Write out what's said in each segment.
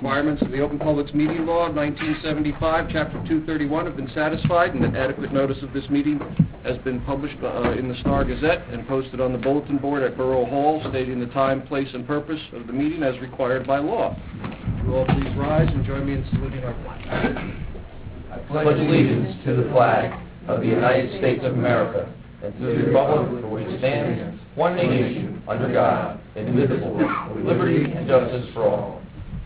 requirements of the Open Publics Meeting Law of 1975, Chapter 231, have been satisfied, and that adequate notice of this meeting has been published in the Star Gazette and posted on the bulletin board at Borough Hall, stating the time, place, and purpose of the meeting as required by law. Will you all please rise and join me in saluting our flag. I pledge allegiance to the flag of the United States of America and to the republic for which it stands, one nation, under God, indivisible, with liberty and justice for all.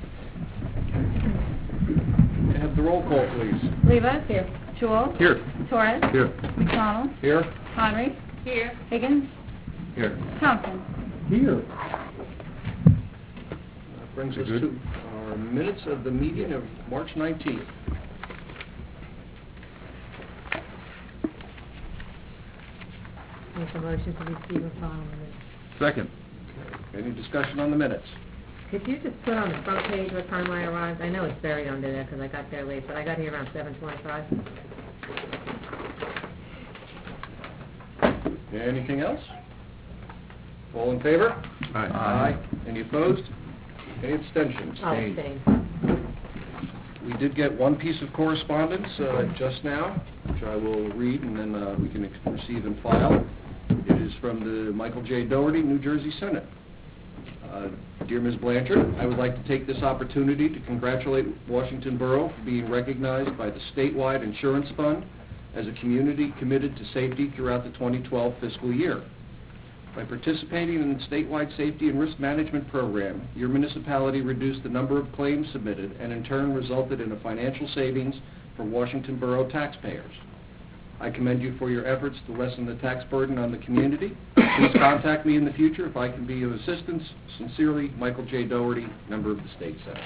May I have the roll call, please? Rivas. Here. Jewell. Here. Torres. Here. McDonald. Here. Connery. Here. Higgins. Here. Thompson. Here. That brings us to our minutes of the meeting of March 19th. Make a motion to receive and file minutes. Second. Any discussion on the minutes? Could you just put on the front page what time I arrived? I know it's buried under there because I got there late, but I got here around 7:25. Anything else? All in favor? Aye. Any opposed? Any abstentions? I'll abstain. We did get one piece of correspondence just now, which I will read, and then we can receive and file. It is from the Michael J. Dougherty, New Jersey Senate. Dear Ms. Blanchard, I would like to take this opportunity to congratulate Washington Borough for being recognized by the statewide insurance fund as a community committed to safety throughout the 2012 fiscal year. By participating in the statewide safety and risk management program, your municipality reduced the number of claims submitted and in turn resulted in a financial savings for Washington Borough taxpayers. I commend you for your efforts to lessen the tax burden on the community. Please contact me in the future if I can be of assistance. Sincerely, Michael J. Dougherty, member of the State Senate.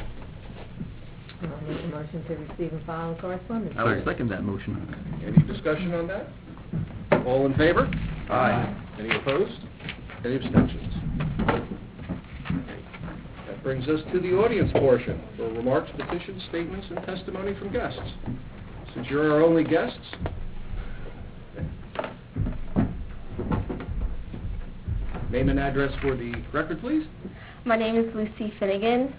I'll make a motion to receive and file correspondence. I will second that motion. Any discussion on that? All in favor? Aye. Any opposed? Any abstentions? That brings us to the audience portion for remarks, petitions, statements, and testimony from guests. Since you're our only guests, name and address for the record, please. My name is Lucy Finnegan.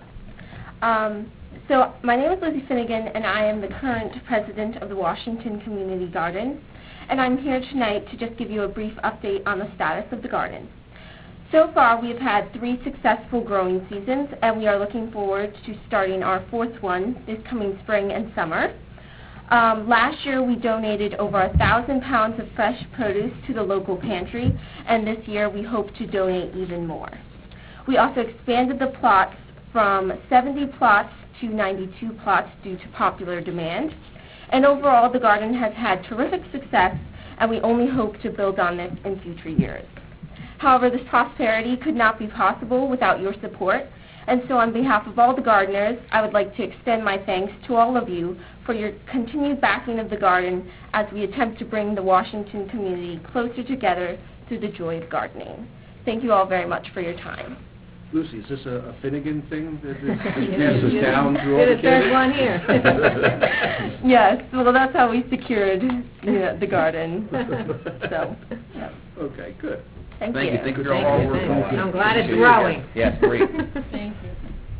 My name is Lucy Finnegan, and I am the current president of the Washington Community Garden. And I'm here tonight to just give you a brief update on the status of the garden. So far, we've had 3 successful growing seasons, and we are looking forward to starting our 4th one this coming spring and summer. Last year, we donated over 1,000 pounds of fresh produce to the local pantry, and this year we hope to donate even more. We also expanded the plots from 70 plots to 92 plots due to popular demand. And overall, the garden has had terrific success, and we only hope to build on this in future years. However, this prosperity could not be possible without your support, and so on behalf of all the gardeners, I would like to extend my thanks to all of you for your continued backing of the garden as we attempt to bring the Washington community closer together through the joy of gardening. Thank you all very much for your time. Lucy, is this a Finnegan thing that passes down through all the kids? There's one here. Yes, well, that's how we secured the garden. So, yeah. Okay, good. Thank you. Thank you for Thank all you, work. thank you. I'm glad it's growing. Yes, great. Thank you.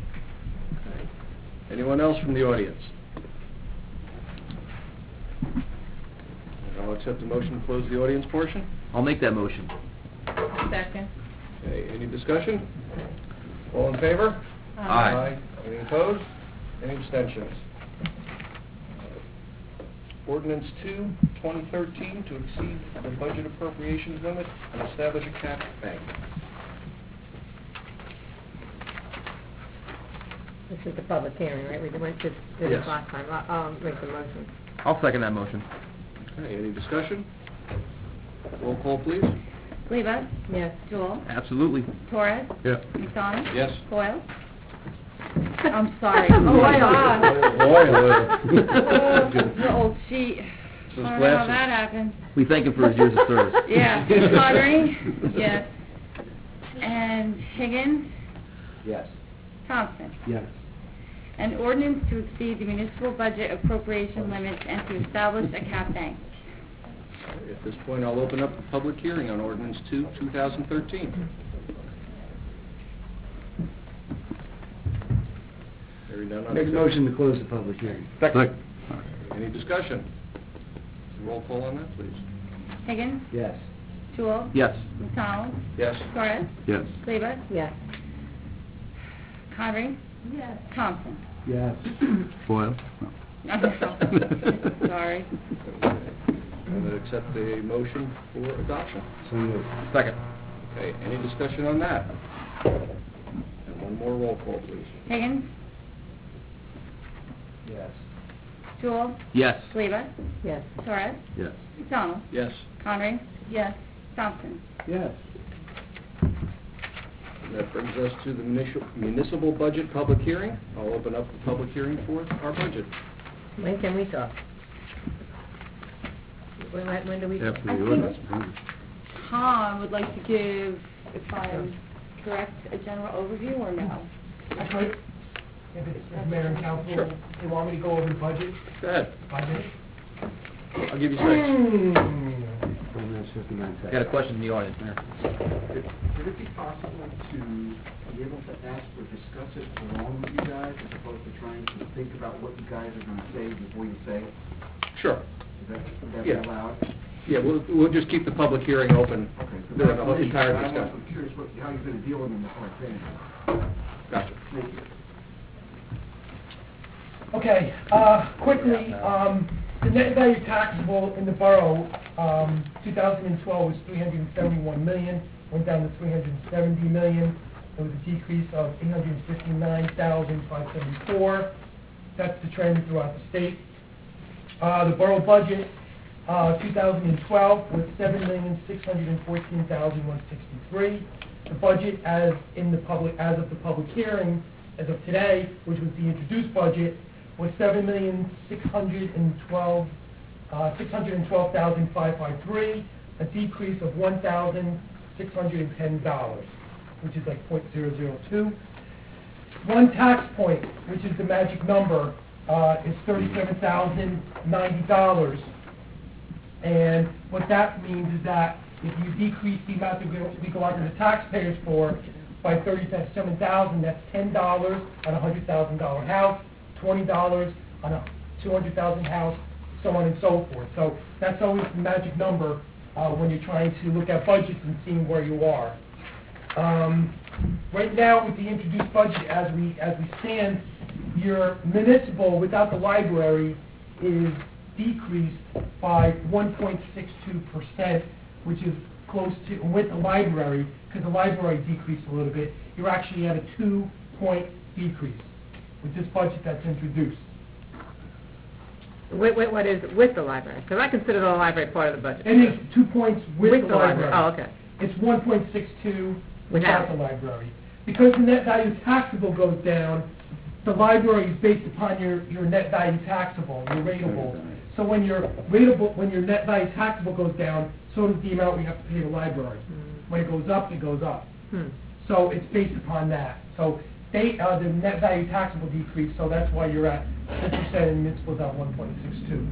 Anyone else from the audience? I'll accept the motion to close the audience portion. I'll make that motion. Second. Okay, any discussion? All in favor? Aye. Any opposed? Any abstentions? Ordinance 2, 2013, to exceed the budget appropriations limit and establish a capped bank. This is the public hearing, right? We went to this Yes. last time. I'll make the motion. I'll second that motion. Okay, any discussion? Roll call, please. Rivas. Yes. Jewell. Absolutely. Torres. Yeah. McDonald. Yes. Boyle. I'm sorry. Oh, my God. Good. The old sheet. Those I don't know how glasses. that happened. We thank him for his years of service. Yeah. Connery. Yes. And Higgins. Yes. Thompson. Yes. An ordinance to exceed the municipal budget appropriation limits and to establish a cap bank. At this point, I'll open up the public hearing on Ordinance 2, 2013. Hearing none on Make a the motion to close the public hearing. Second. Any discussion? Roll call on that, please. Higgins? Yes. Jewel? Yes. McDonald? Yes. Suarez? Yes. Rivas? Yes. Conry? Yes. Thompson? Yes. Foil? Sorry. I'm going to accept the motion for adoption. So moved. Second. Okay, any discussion on that? And one more roll call, please. Higgins? Yes. Jewel? Yes. Rivas? Yes. Suarez? Yes. McDonald? Yes. Conry? Yes. Thompson? Yes. And that brings us to the municipal budget public hearing. I'll open up the public hearing for our budget. When can we talk? When do we talk? After I the think- ordinance. Tom would like to give, if I'm correct, a general overview or no? I could, if it's Mayor and Council, they want me to go over the budget, Go ahead. 5 minutes? I'll give you 6. 4 minutes, 59 seconds. Got a question in the audience, Mayor. Would it be possible to be able to ask or discuss it along with you guys, as opposed to trying to think about what you guys are going to say before you say? Sure. Would that be Yeah. allowed? Yeah, we'll just keep the public hearing open Okay. during the whole entire I'm discussion. also curious how you're going to deal with them before I say anything. Gotcha. Thank you. Okay, quickly, the net value taxable in the borough, 2012 was 371 million, went down to 370 million. There was a decrease of 859,574. That's the trend throughout the state. The borough budget, 2012 was 7,614,163. The budget as of the public hearing, as of today, which was the introduced budget, was 612,553, a decrease of $1,610, which is like .002. One tax point, which is the magic number, is $37,090. And what that means is that if you decrease the amount that we go out to the taxpayers for by $37,000, that's $10 on a $100,000 house, $20 on a $200,000 house, so on and so forth. So that's always the magic number when you're trying to look at budgets and seeing where you are. Right now, with the introduced budget as we stand, your municipal without the library is decreased by 1.62%, which is close to, with the library, because the library decreased a little bit, you're actually at a 2-point decrease with this budget that's introduced. What is with the library? Because I consider the library part of the budget. It is 2 points with the library. Oh, okay. It's 1.62 Without. without the library. Because the net value taxable goes down, the library is based upon your net value taxable, your rateable. So when your net value taxable goes down, so does the amount we have to pay the library. When it goes up, it goes up. So it's based upon that. So the net value taxable decrease, so that's why you're at 10% and municipal's at 1.62.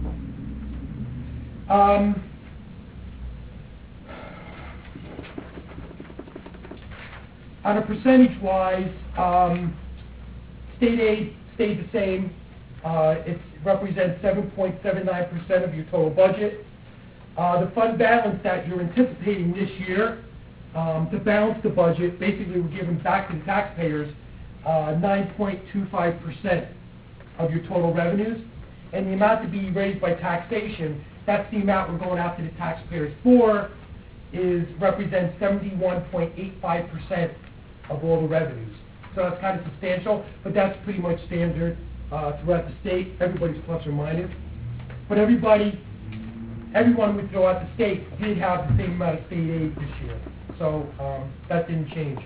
On a percentage-wise, state aid stayed the same. It represents 7.79% of your total budget. The fund balance that you're anticipating this year, to balance the budget, basically we're giving back to the taxpayers 9.25% of your total revenues. And the amount to be raised by taxation, that's the amount we're going after the taxpayers for, represents 71.85% of all the revenues. So that's kind of substantial, but that's pretty much standard throughout the state. Everybody's plus or minus. But everyone throughout the state did have the same amount of state aid this year. So that didn't change.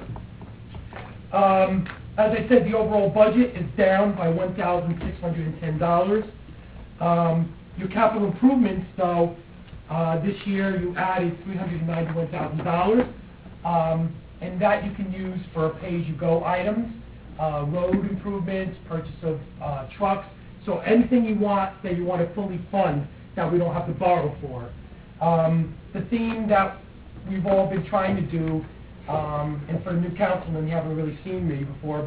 As I said, the overall budget is down by $1,610. Your capital improvements, though, this year you added $391,000. And that you can use for pay-as-you-go items, road improvements, purchase of trucks. So anything you want that you want to fully fund that we don't have to borrow for. The theme that we've all been trying to do, and for the new councilman, you haven't really seen me before, but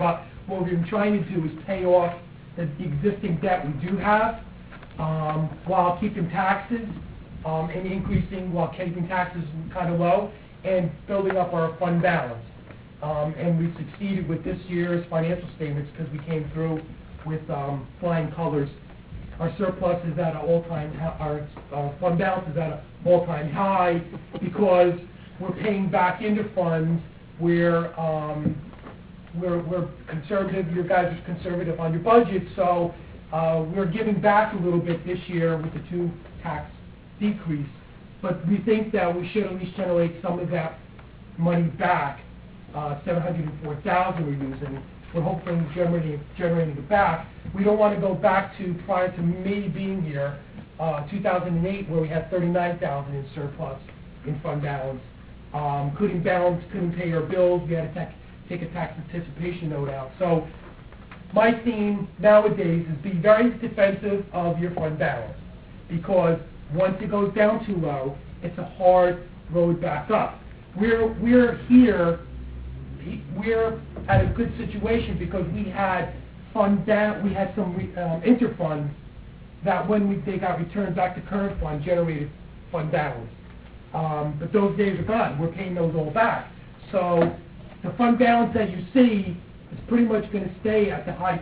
what we've been trying to do is pay off the existing debt we do have, while keeping taxes, and increasing, while keeping taxes kind of low, and building up our fund balance. And we succeeded with this year's financial statements because we came through with flying colors. Our surplus is at an all-time high, our fund balance is at an all-time high because we're paying back into funds where we're conservative. You guys are conservative on your budget, so we're giving back a little bit this year with the 2 tax decrease. But we think that we should at least generate some of that money back. $704,000 we're using. We're hopefully generating it back. We don't want to go back to prior to me being here, 2008, where we had $39,000 in surplus in fund balance. Couldn't pay our bills. We had to take a tax anticipation note out. So my theme nowadays is be very defensive of your fund balance, because once it goes down too low, it's a hard road back up. We're here. We're at a good situation because we had some interfunds that when they got returned back to current fund generated fund balance. But those days are gone. We're paying those all back. So the fund balance that you see is pretty much going to stay at the high.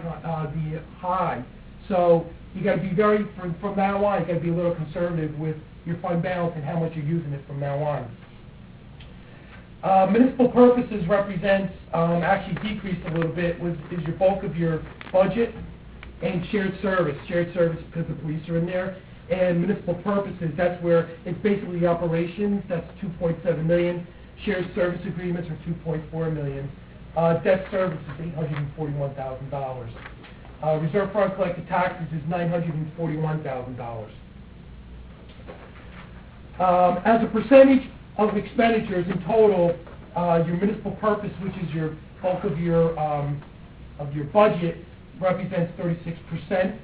So you got to be from now on. You got to be a little conservative with your fund balance and how much you're using it from now on. Municipal purposes represents, actually decreased a little bit, is your bulk of your budget, and shared service. Shared service because the police are in there. And municipal purposes, that's where it's basically operations, that's $2.7 million. Shared service agreements are $2.4 million. Debt service is $841,000. Reserve fund collected taxes is $941,000. As a percentage of expenditures in total, your municipal purpose, which is your bulk of your budget, represents 36%.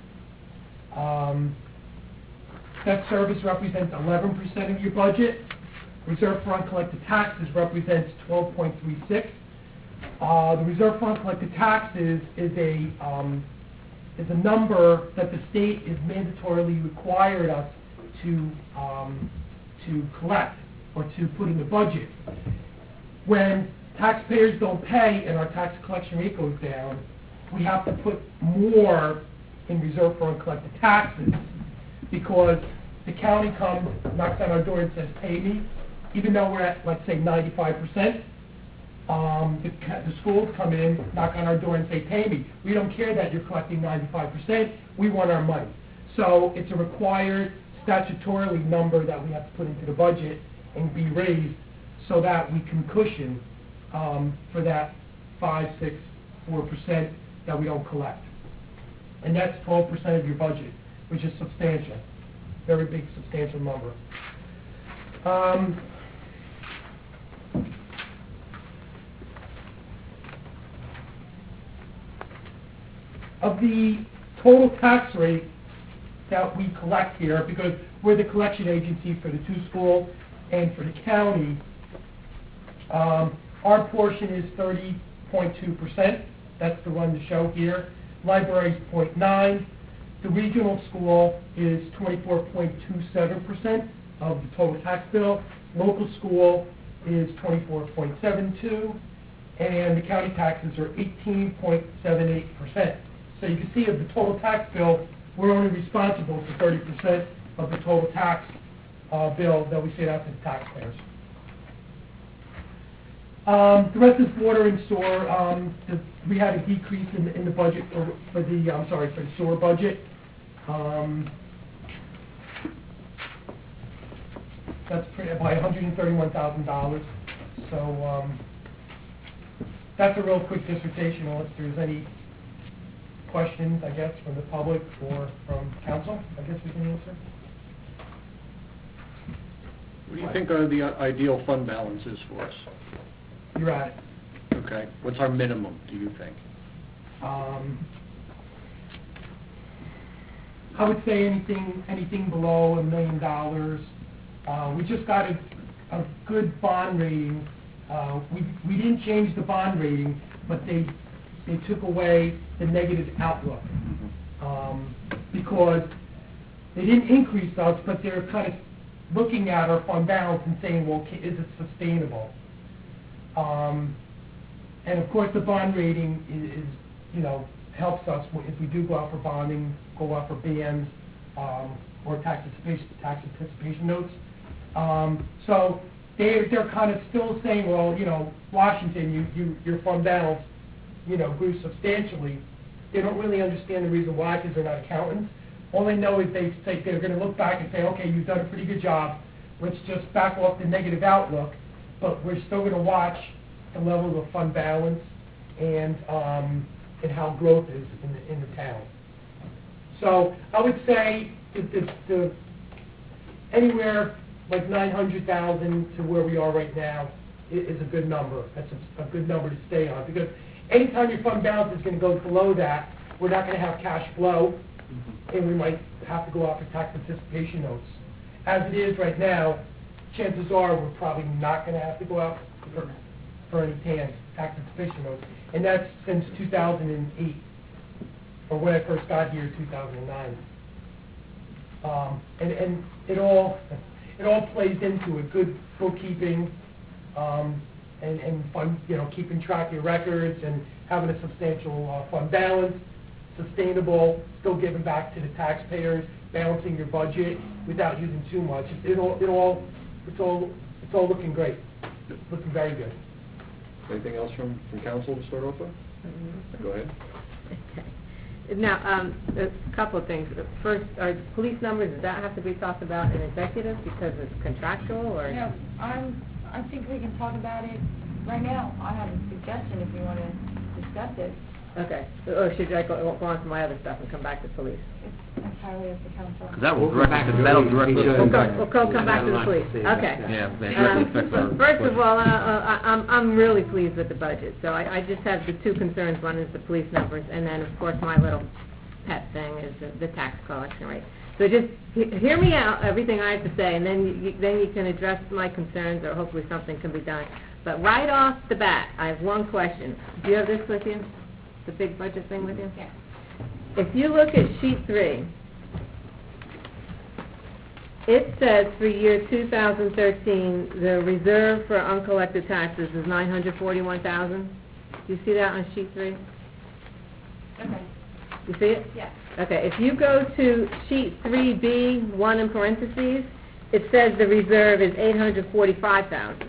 Debt service represents 11% of your budget. Reserve fund collected taxes represents 12.36. The reserve fund collected taxes is a number that the state is mandatorily required us to collect or to put in the budget. When taxpayers don't pay and our tax collection rate goes down, we have to put more in reserve fund collected taxes because the county comes, knocks on our door and says, pay me. Even though we're at, let's say, 95%, the schools come in, knock on our door and say, pay me. We don't care that you're collecting 95%. We want our money. So it's a required statutorily number that we have to put into the budget and be raised so that we can cushion for that 5, 6, 4% that we don't collect. And that's 12% of your budget, which is substantial. Very big, substantial number. Of the total tax rate that we collect here, because we're the collection agency for the 2 schools and for the county, our portion is 30.2%. That's the one to show here. Library is 0.9. The regional school is 24.27% of the total tax bill. Local school is 24.72%. And the county taxes are 18.78%. So you can see of the total tax bill, we're only responsible for 30% of the total tax bill that we send out to the taxpayers. The rest is water and sewer. We had a decrease in the budget for the sewer budget. That's by $131,000. So that's a real quick dissertation unless there's any questions, I guess, from the public or from council. I guess we can answer. What do you think are the ideal fund balances for us? You're at it. Okay. What's our minimum, do you think? I would say anything below $1 million. We just got a good bond rating. We didn't change the bond rating, but they they took away the negative outlook. Because they didn't increase us, but they're kind of looking at our fund balance and saying, well, is it sustainable? And of course, the bond rating is helps us if we do go out for bonding, go out for bands, or tax anticipation notes. So they're kind of still saying, well, Washington, your fund balance, grew substantially. They don't really understand the reason why because they're not accountants. All they know is they're going to look back and say, okay, you've done a pretty good job. Let's just back off the negative outlook, but we're still going to watch the levels of fund balance and how growth is in the town. So I would say the anywhere like 900,000 to where we are right now is a good number. That's a good number to stay on because anytime your fund balance is going to go below that, we're not going to have cash flow, and we might have to go out for tax anticipation notes. As it is right now, chances are we're probably not going to have to go out for any tax anticipation notes, and that's since 2008, or when I first got here, 2009. And it all plays into a good bookkeeping, and fund, keeping track of your records and having a substantial fund balance, sustainable, still giving back to the taxpayers, balancing your budget without using too much. It's all looking great. It's looking very good. Anything else from council to start off with? Go ahead. Okay. Now, a couple of things. First, are police numbers, does that have to be talked about in executive because it's contractual, or? No, I think we can talk about it right now. I have a suggestion if you want to discuss it. Okay. Or should I go on to my other stuff and come back to police? It's entirely up to council. Because that'll directly... We'll come back to the police. Okay. Yeah, that directly affects our... First of all, I'm really pleased with the budget. So I just have the two concerns. One is the police numbers, and then, of course, my little pet thing is the tax collection rate. So just hear me out, everything I have to say, and then you can address my concerns, or hopefully something can be done. But right off the bat, I have one question. Do you have this with you? The big budget thing with you? Yeah. If you look at sheet 3, it says for year 2013, the reserve for uncollected taxes is $941,000. Do you see that on sheet 3? Okay. You see it? Yeah. Okay, if you go to sheet 3B, 1 in parentheses, it says the reserve is $845,000.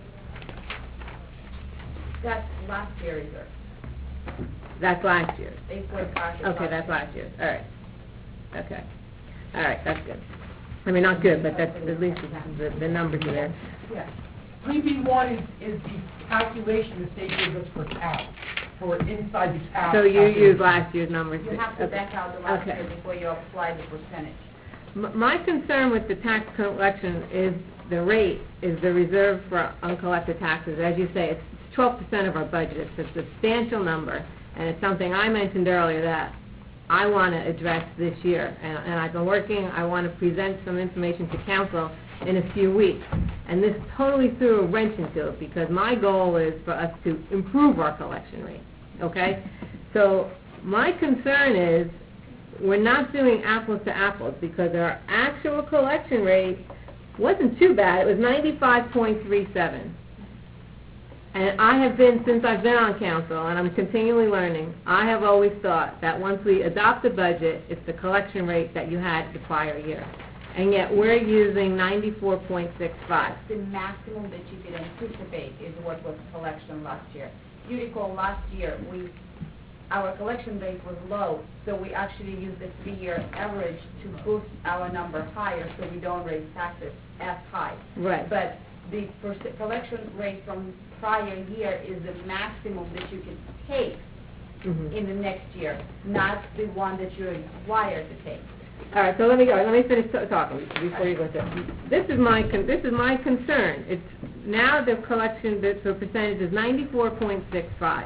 That's last year's reserve. That's last year. 845. Okay, that's last year. All right. Okay. All right, that's good. I mean, not good, but that's at least the numbers are there. Yeah. 3B1 is the calculation the state gives us for TAP, for inside the TAP. So you use last year's numbers. You have to Okay. back out the last Okay. year before you apply the percentage. My concern with the tax collection is the rate, is the reserve for uncollected taxes. As you say, it's 12% of our budget. It's a substantial number, and it's something I mentioned earlier that I want to address this year. And I've been working, I want to present some information to council in a few weeks. And this totally threw a wrench into it because my goal is for us to improve our collection rate, okay? So my concern is we're not doing apples to apples because our actual collection rate wasn't too bad. It was 95.37. And I have been, since I've been on council, and I'm continually learning, I have always thought that once we adopt a budget, it's the collection rate that you had the prior year. And yet we're using 94.65. The maximum that you could anticipate is what was collection last year. You recall last year, our collection rate was low, so we actually used the 3-year average to boost our number higher so we don't raise taxes as high. Right. But the collection rate from prior year is the maximum that you can take in the next year, not the one that you're required to take. All right, so let me go. Let me finish talking before you go to this is my concern. It's now the collection the percentage is 94.65.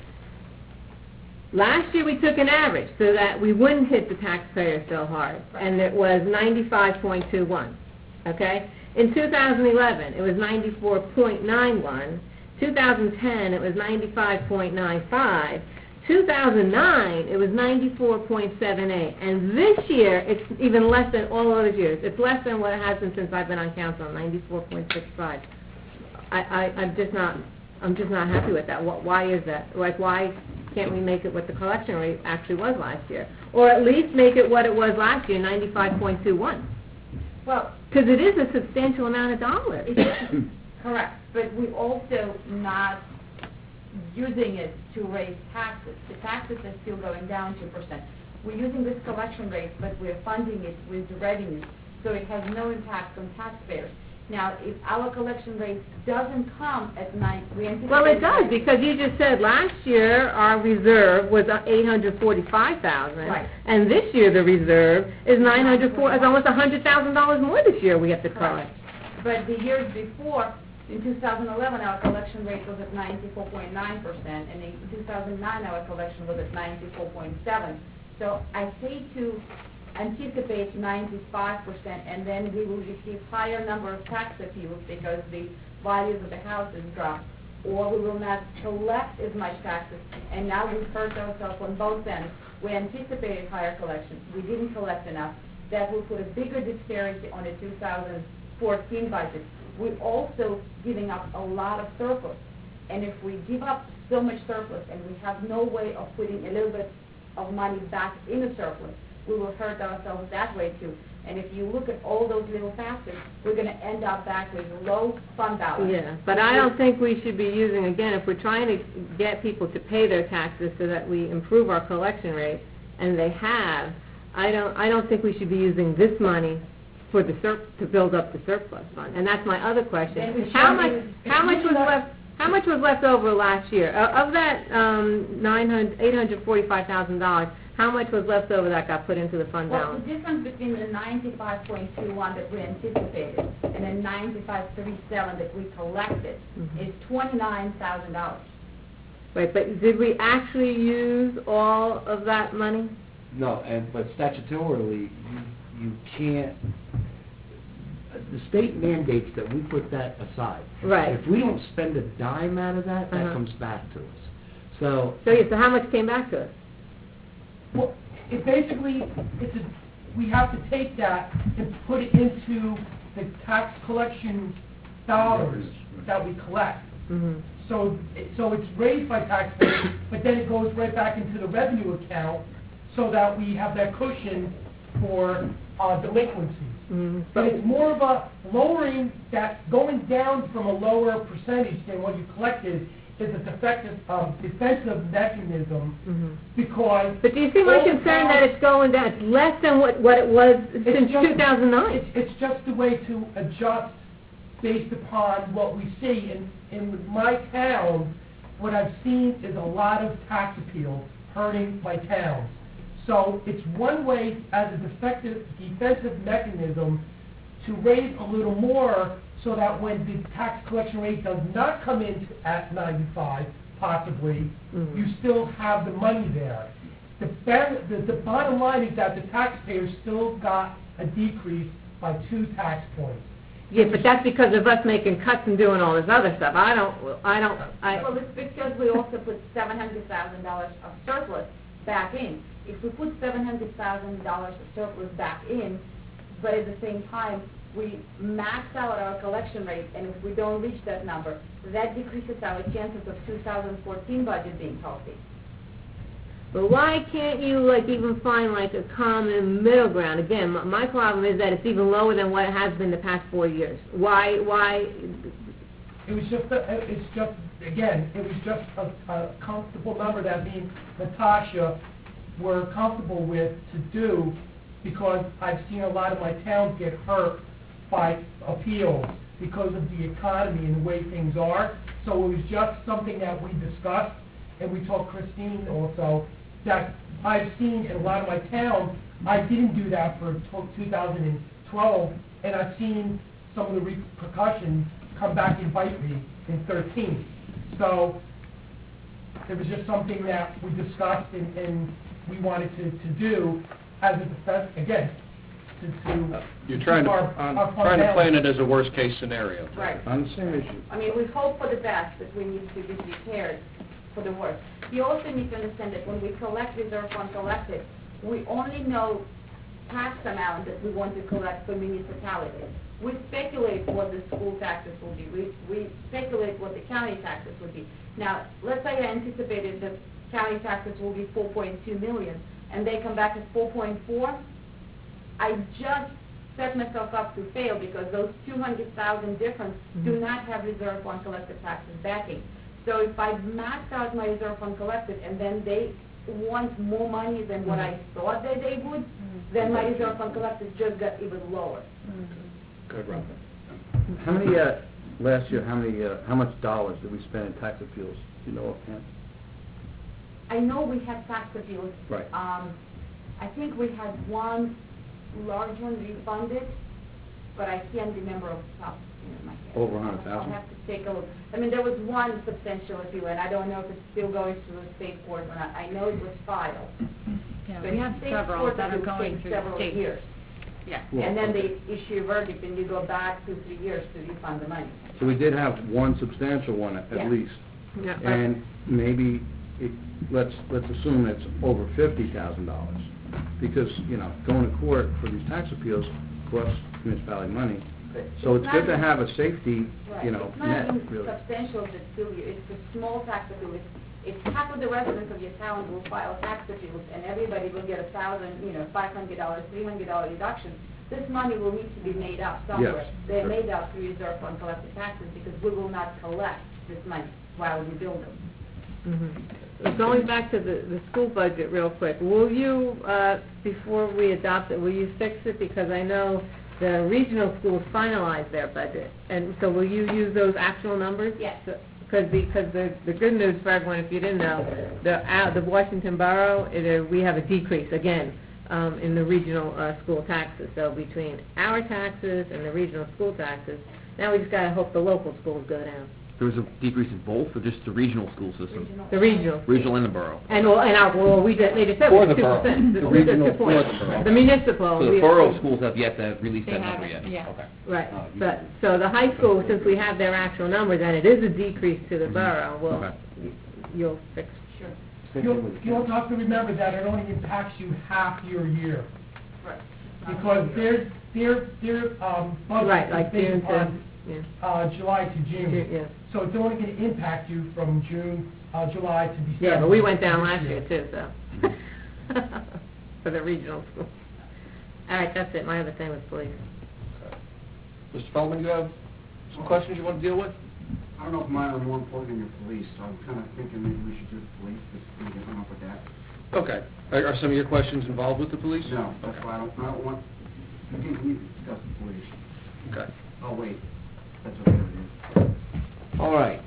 Last year we took an average so that we wouldn't hit the taxpayer so hard, and it was 95.21. Okay. In 2011 it was 94.91. 2010 it was 95.95. 2009, it was 94.78, and this year, it's even less than all other years. It's less than what it has been since I've been on council, 94.65. I'm just not happy with that. Why is that? Like, why can't we make it what the collection rate actually was last year? Or at least make it what it was last year, 95.21? Well, Because it is a substantial amount of dollars. correct, but we're also not using it to raise taxes. The taxes are still going down 2%. We're using this collection rate, but we're funding it with revenue, so it has no impact on taxpayers. Now, if our collection rate doesn't come at 9, we anticipate... Well, it does, because you just said last year our reserve was $845,000. Right. And this year the reserve is $904, is almost $100,000 more this year we have to collect. But the years before, in 2011, our collection rate was at 94.9%, and in 2009, our collection was at 94.7%. So I hate to anticipate 95%, and then we will receive higher number of tax appeals because the values of the houses drop, or we will not collect as much taxes, and now we've hurt ourselves on both ends. We anticipated higher collections. We didn't collect enough. That will put a bigger disparity on the 2014 budget. We're also giving up a lot of surplus, and if we give up so much surplus and we have no way of putting a little bit of money back in the surplus, we will hurt ourselves that way too. And if you look at all those little factors, we're going to end up back with low fund balance. Yeah, but I don't think we should be using, again, if we're trying to get people to pay their taxes so that we improve our collection rate, and they have, I don't think we should be using this money for the to build up the surplus fund. And that's my other question. How much was left over last year? Of that $845,000, how much was left over that got put into the fund Well, balance? the difference between the 95.21 that we anticipated and the 95.37 that we collected is $29,000. Right, but did we actually use all of that money? No, but statutorily, you can't, the state mandates that we put that aside. Right. If we don't spend a dime out of that, that comes back to us. So So how much came back to us? Well, it basically, we have to take that and put it into the tax collection dollars that we collect. Mm-hmm. So it's raised by taxpayers, but then it goes right back into the revenue account so that we have that cushion for delinquencies. Mm-hmm. But it's more of a lowering that, going down from a lower percentage than what you collected is a defensive mechanism because... But do you see my concern that it's going down? It's less than what it was since 2009. It's just a way to adjust based upon what we see. In my town, what I've seen is a lot of tax appeals hurting my towns. So it's one way as a defensive mechanism to raise a little more so that when the tax collection rate does not come in at 95, possibly, you still have the money there. The bottom line is that the taxpayers still got a decrease by 2 tax points. Yeah, but that's because of us making cuts and doing all this other stuff. Well, it's because we also put $700,000 of surplus back in. If we put $700,000 of surplus back in, but at the same time, we max out our collection rate, and if we don't reach that number, that decreases our chances of 2014 budget being healthy. But why can't you even find a common middle ground? Again, my problem is that it's even lower than what it has been the past 4 years. Why? It was just a comfortable number that me and Natasha were comfortable with to do because I've seen a lot of my towns get hurt by appeals because of the economy and the way things are. So it was just something that we discussed, and we told Christine also that I've seen in a lot of my towns, I didn't do that for 2012, and I've seen some of the repercussions come back and bite me in 13. So it was just something that we discussed and we wanted to do as a defense, again, You're trying to plan it as a worst-case scenario. Right. On the same issue. I mean, we hope for the best, but we need to be prepared for the worst. You also need to understand that when we collect reserve fund collected, we only know tax amount that we want to collect for municipalities. We speculate what the school taxes will be. We speculate what the county taxes will be. Now, let's say I anticipated that county taxes will be 4.2 million, and they come back at 4.4. I just set myself up to fail because those 200,000 difference do not have reserve fund collected taxes backing. So if I maxed out my reserve fund collected and then they want more money than what I thought that they would, then my reserve fund collected just got even lower. Good, Rob. How many, last year, how much dollars did we spend in tax appeals? Do you know offhand? I know we had tax appeals. Right. I think we had one large one refunded, but I can't remember off the top of my head. Over 100,000? I'll have to take a look. I mean, there was one substantial appeal, and I don't know if it's still going through the state court or not. I know it was filed. Yeah, But we have state several court that are appeals going take through several state. years. Yeah. And then they issue a verdict, and you go back 2-3 years to refund the money. So we did have one substantial one Yeah. at least. Yeah. And maybe, let's assume it's over $50,000. Because, going to court for these tax appeals costs municipality money. So it's good to have a safety, Right. net, It's not even really. substantial that still, it's a small tax appeal. If half of the residents of your town will file tax appeals and everybody will get $1,000, $500, $300 deduction, this money will need to be made up somewhere. Yes, They're sure. made up through reserve fund collected taxes because we will not collect this money while we build them. Going back to the school budget real quick, will you, before we adopt it, will you fix it? Because I know the regional schools finalize their budget, and so will you use those actual numbers? Yes. Because the good news for everyone, if you didn't know, the Washington Borough, we have a decrease again in the regional school taxes. So between our taxes and the regional school taxes, now we just got to hope the local schools go down. There was a decrease in both, or just the regional school system? The regional. Regional and the borough? They just said it For was the borough. 2%. The We said regional 2 points. for the borough. The municipal. So the borough schools have yet to release They that number haven't, yet? yeah. Okay. Right, but, so the high school, since we have their actual numbers, and it is a decrease to the borough, well, Okay. you'll fix. Sure. You also have to remember that it only impacts you half your year, Right. because their budget Right, is like June based to, on yeah, July to June. yeah. So it's only going to impact you from July to December. Yeah, but we went down last year too, so, for the regional school. All right, that's it, my other thing was police. Mr. Feldman, you have some questions you want to deal with? I don't know if mine are more important than your police, so I'm kind of thinking maybe we should do the police, because we can come up with that. Okay. Are some of your questions involved with the police? No, that's why I don't want, we can discuss the police. Okay. Oh, wait, that's okay with you. All right.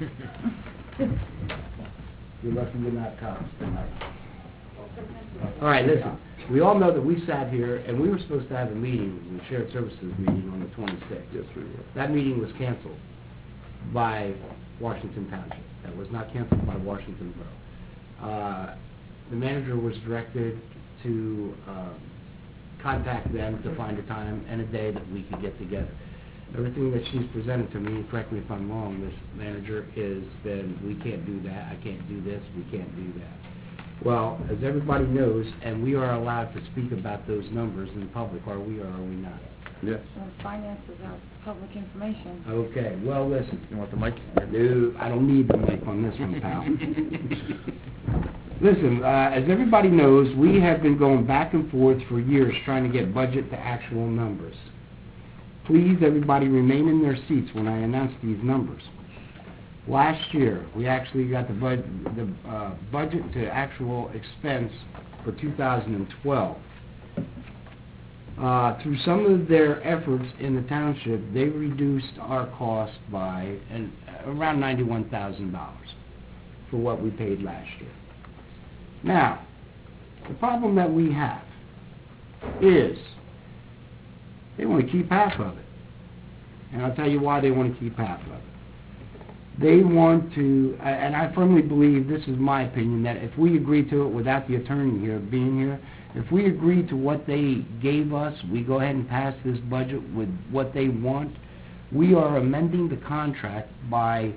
You're lucky you're not cops tonight. All right, listen, we all know that we sat here, and we were supposed to have a meeting, the Shared Services meeting on the 26th. Yes, we were. That meeting was canceled by Washington Township. That was not canceled by Washington Borough. The manager was directed to contact them to find a time and a day that we could get together. Everything that she's presented to me, correct me if I'm wrong, this manager, is then we can't do that, I can't do this, we can't do that. Well, as everybody knows, and we are allowed to speak about those numbers in public, are we or are we not? Yes. Finances are public information. Okay, well, listen. You want the mic? No, I don't need the mic on this one, pal. Listen, as everybody knows, we have been going back and forth for years trying to get budget to actual numbers. Please, everybody, remain in their seats when I announce these numbers. Last year, we actually got the budget to actual expense for 2012. Through some of their efforts in the township, they reduced our cost by around $91,000 for what we paid last year. Now, the problem that we have is they want to keep half of it. And I'll tell you why they want to keep half of it. They want to, and I firmly believe, this is my opinion, that if we agree to it without the attorney here being here, if we agree to what they gave us, we go ahead and pass this budget with what they want, We are amending the contract by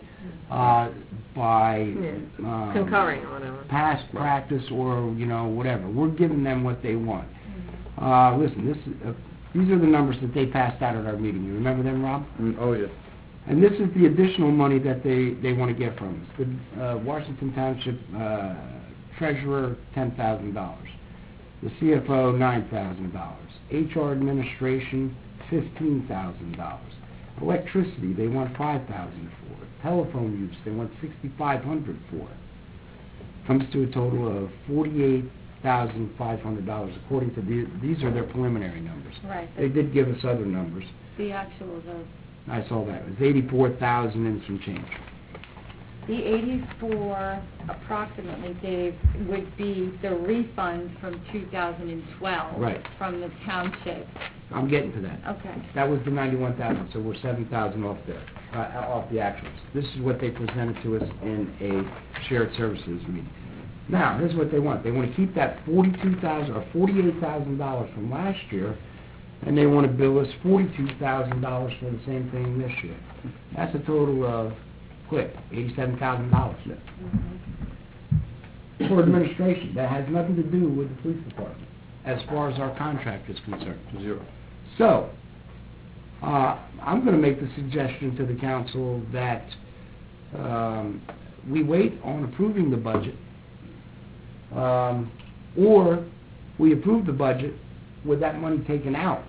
Concurring on it. past practice or, you know, whatever. We're giving them what they want. Listen, these are the numbers that they passed out at our meeting. You remember them, Rob? Oh, yeah. And this is the additional money that they want to get from us. The Washington Township Treasurer, $10,000. The CFO, $9,000. HR Administration, $15,000. Electricity, they want $5,000 for it. Telephone use, they want $6,500 for it. Comes to a total of $48,500 according to these are their preliminary numbers. Right. They did give us other numbers. The actual, I saw that. It was 84,000 and some change. the 84 approximately, Dave, would be the refund from 2012. Right. From the township. I'm getting to that. Okay. That was the 91,000, so we're 7,000 off there, off the actuals. This is what they presented to us in a shared services meeting. Now, here's what they want. They want to keep that $42,000 or $48,000 from last year, and they want to bill us $42,000 for the same thing this year. That's a total of, quick, $87,000. For administration, that has nothing to do with the police department, as far as our contract is concerned. Zero. So, I'm going to make the suggestion to the council that we wait on approving the budget, or we approve the budget with that money taken out.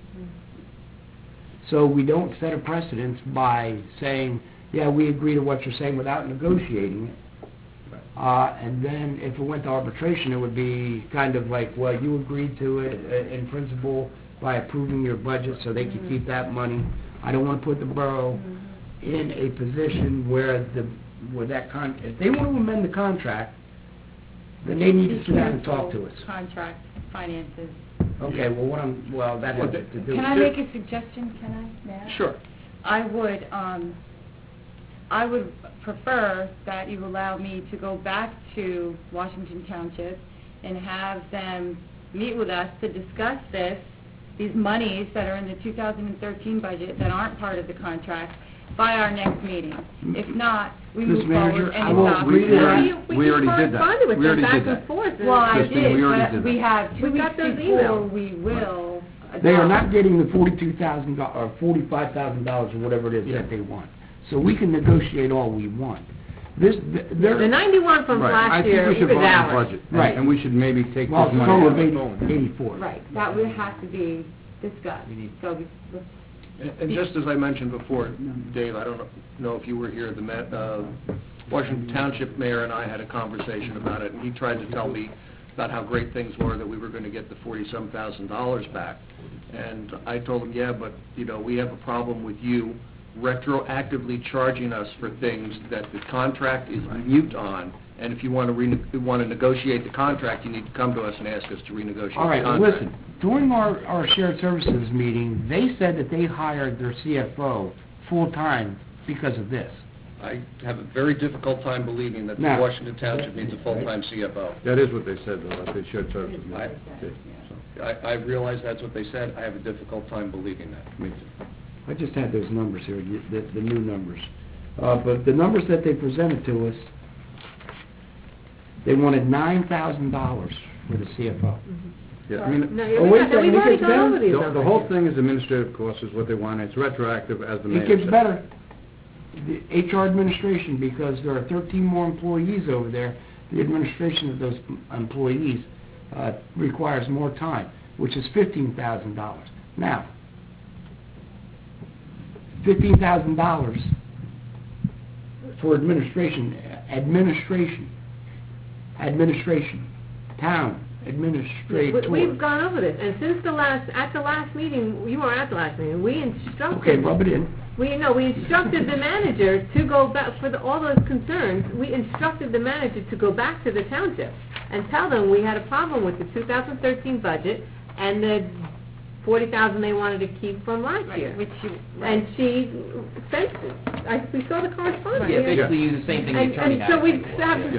So we don't set a precedence by saying, yeah, we agree to what you're saying without negotiating it. And then if it went to arbitration, it would be kind of like, well, you agreed to it in principle by approving your budget so they could keep that money. I don't want to put the borough in a position where if they want to amend the contract, then they need to sit down and talk to us. Contract, finances. Okay, well, that has to do. Can I make a suggestion, can I, Matt? Sure. I would prefer that you allow me to go back to Washington Township and have them meet with us to discuss these monies that are in the 2013 budget that aren't part of the contract by our next meeting. If not, we move forward and I will adopt. agree to that. We already did that. We already did that. Well, I Christine, we did, already but did we that. have 2 We weeks got those before emails. we will adopt. They are not getting the $42,000 or $45,000 or whatever it is that they want. So we can negotiate all we want. The 91 from last year was ours. Right. And we should maybe take Well, this it's a money total out. of 84. Right, that would have to be discussed. So let's And just as I mentioned before, Dave, I don't know if you were here, Washington Township Mayor and I had a conversation about it, and he tried to tell me about how great things were, that we were going to get the $47,000 back. And I told him, yeah, but, we have a problem with you retroactively charging us for things that the contract is mute on, and if you want to negotiate the contract, you need to come to us and ask us to renegotiate the contract. All right, well, listen, during our shared services meeting, they said that they hired their CFO full-time because of this. I have a very difficult time believing that Now- Washington Township needs a full-time CFO. That is what they said, though, at the shared services meeting. I realize that's what they said. I have a difficult time believing that. Me too. I just had those numbers here, the new numbers. But the numbers that they presented to us, they wanted $9,000 for the CFO. Yeah, I mean, No, Oh, wait a second, we've it already gets gone better. over these the numbers. whole thing is administrative costs is what they want. It's retroactive, as the mayor It said. gets better. The HR administration, because there are 13 more employees over there, the administration of those employees requires more time, which is $15,000. Now, $15,000 for administration, town administrator. We've gone over this, and at the last meeting, you weren't at the last meeting, we instructed... Okay, rub it in. We instructed the manager to go back, for all those concerns, we instructed the manager to go back to the township and tell them we had a problem with the 2013 budget and the $40,000 they wanted to keep from last year. And she sent it. We saw the correspondence. Yeah, basically use the same thing the attorney had. And so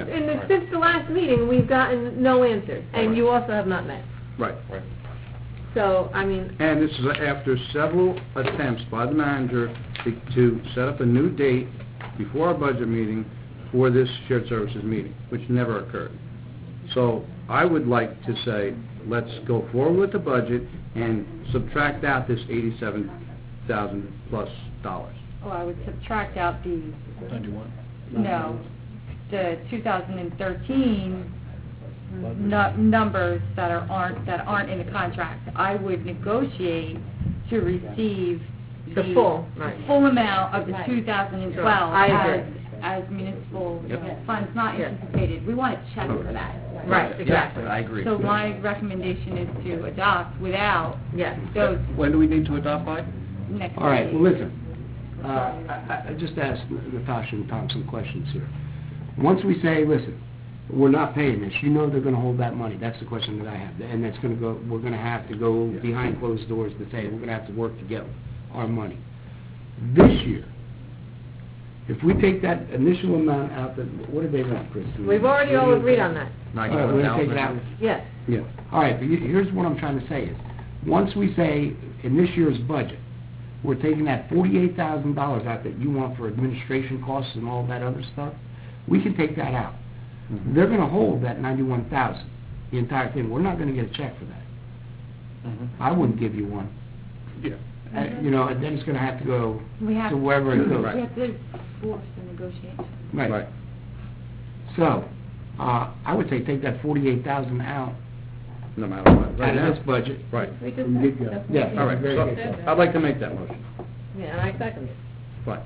since the last meeting, we've gotten no answers, and you also have not met. Right. So, I mean, And this is after several attempts by the manager to set up a new date before our budget meeting for this shared services meeting, which never occurred. So I would like to say, let's go forward with the budget and subtract out this $87,000 plus dollars. Oh, I would subtract out the, 91. no, the 2013 numbers that aren't in the contract. I would negotiate to receive the full, right. full amount of the 2012 I agree. as municipal Yep. funds not Yes. anticipated. We want to check for that. Right, exactly. I agree. So my recommendation is to adopt without Yes. those When do we need to adopt by? next. All right, well, meeting. listen, I just asked Natasha and Tom some questions here. Once we say, listen, we're not paying this, you know they're gonna hold that money, that's the question that I have, and that's gonna go, we're gonna have to go behind closed doors to say, we're gonna have to work to get our money. This year, if we take that initial amount out, that, what did they want, Chris? We've already all agreed on that. All right, we're gonna take it out. Yes. Yeah, all right, but here's what I'm trying to say is, once we say, in this year's budget, we're taking that $48,000 out that you want for administration costs and all that other stuff, we can take that out. Mm-hmm. They're gonna hold that 91,000, the entire thing, we're not gonna get a check for that. I wouldn't give you one. Yeah. You know, and then it's gonna have to go We have to wherever it goes. We have to force the negotiation. Right. So, I would say take that 48,000 out, No matter what. Right out now. of this budget. Right. We just We did go. said. Yeah, All right, very so good. I'd like to make that motion. Yeah, and I second it. Fine.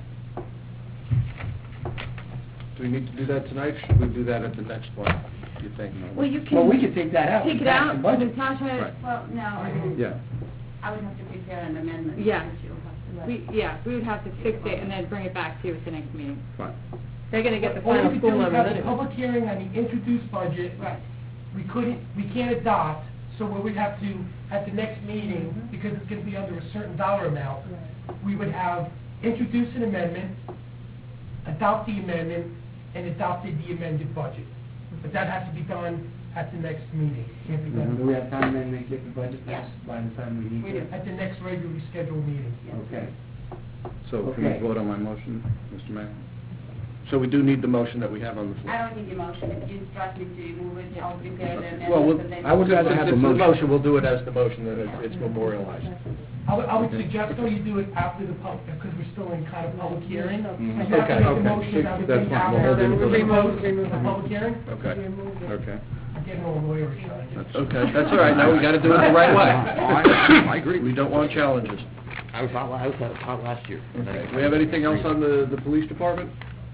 Do we need to do that tonight, or should we do that at the next one, do you think? Well, you can Well, we could take that out. take and it pass out, the budget. Natasha, Right. Well, no, I mean, Yeah. I would have to prepare an amendment. Yeah. which you'll have to- we would have to fix it and then bring it back to you at the next meeting. Fine. They're gonna get the All we final could school do is numbers have a anyway. public hearing on the introduced budget. Right. We can't adopt, so we would have to, at the next meeting, because it's gonna be under a certain dollar amount, we would have introduced an amendment, adopt the amendment, and adopted the amended budget. But that has to be done at the next meeting. Can't be Do done we have time then to get the budget passed by the time we need We to? do. at the next regularly scheduled meeting. Okay. So can we Okay. vote on my motion, Mr. Mayor? So we do need the motion that we have on the floor. I don't need the motion, if you instruct me to move it, I'll prepare the amendment. Well, and then- I would rather have Since a it's the motion. motion, we'll do it as the motion, that it's memorialized. I would suggest though you do it after the public, because we're still in kind of public hearing. Mhm. You have to make the Okay. motion, I would That's think fine. after We'll hold it the until the- public hearing. Okay. Okay. I'm getting all lawyerish on it. Okay, that's all right, now we gotta do it the right way. I agree. We don't want challenges. I was out last year. Okay, do we have anything else on the police department?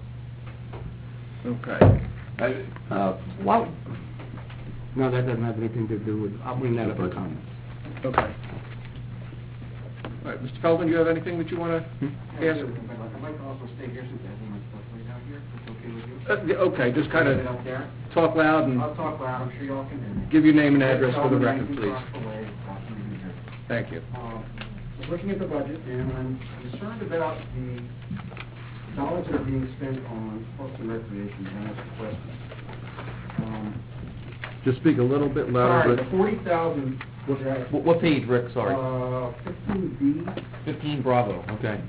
Okay. Well, no, that doesn't have anything to do with, I'll bring that up in comments. Okay. All right, Mr. Feldman, you have anything that you want to Yeah, ask? I'd like to also stay here since I have my stuff laid out here, if it's okay with you. Okay, just kind Lay it of out there. talk loud and I'll talk loud, I'm sure y'all can hear me. give your name and address for the Feldman, record, 19 please. Crossway, Boston, New Jersey. Thank you. Looking at the budget, and I'm concerned about the dollars that are being spent on Parks and Recreation, and that's the question. Just speak a little bit Sorry, louder, the 40,000, What page, Rick, sorry? 15B, 15 Bravo, okay.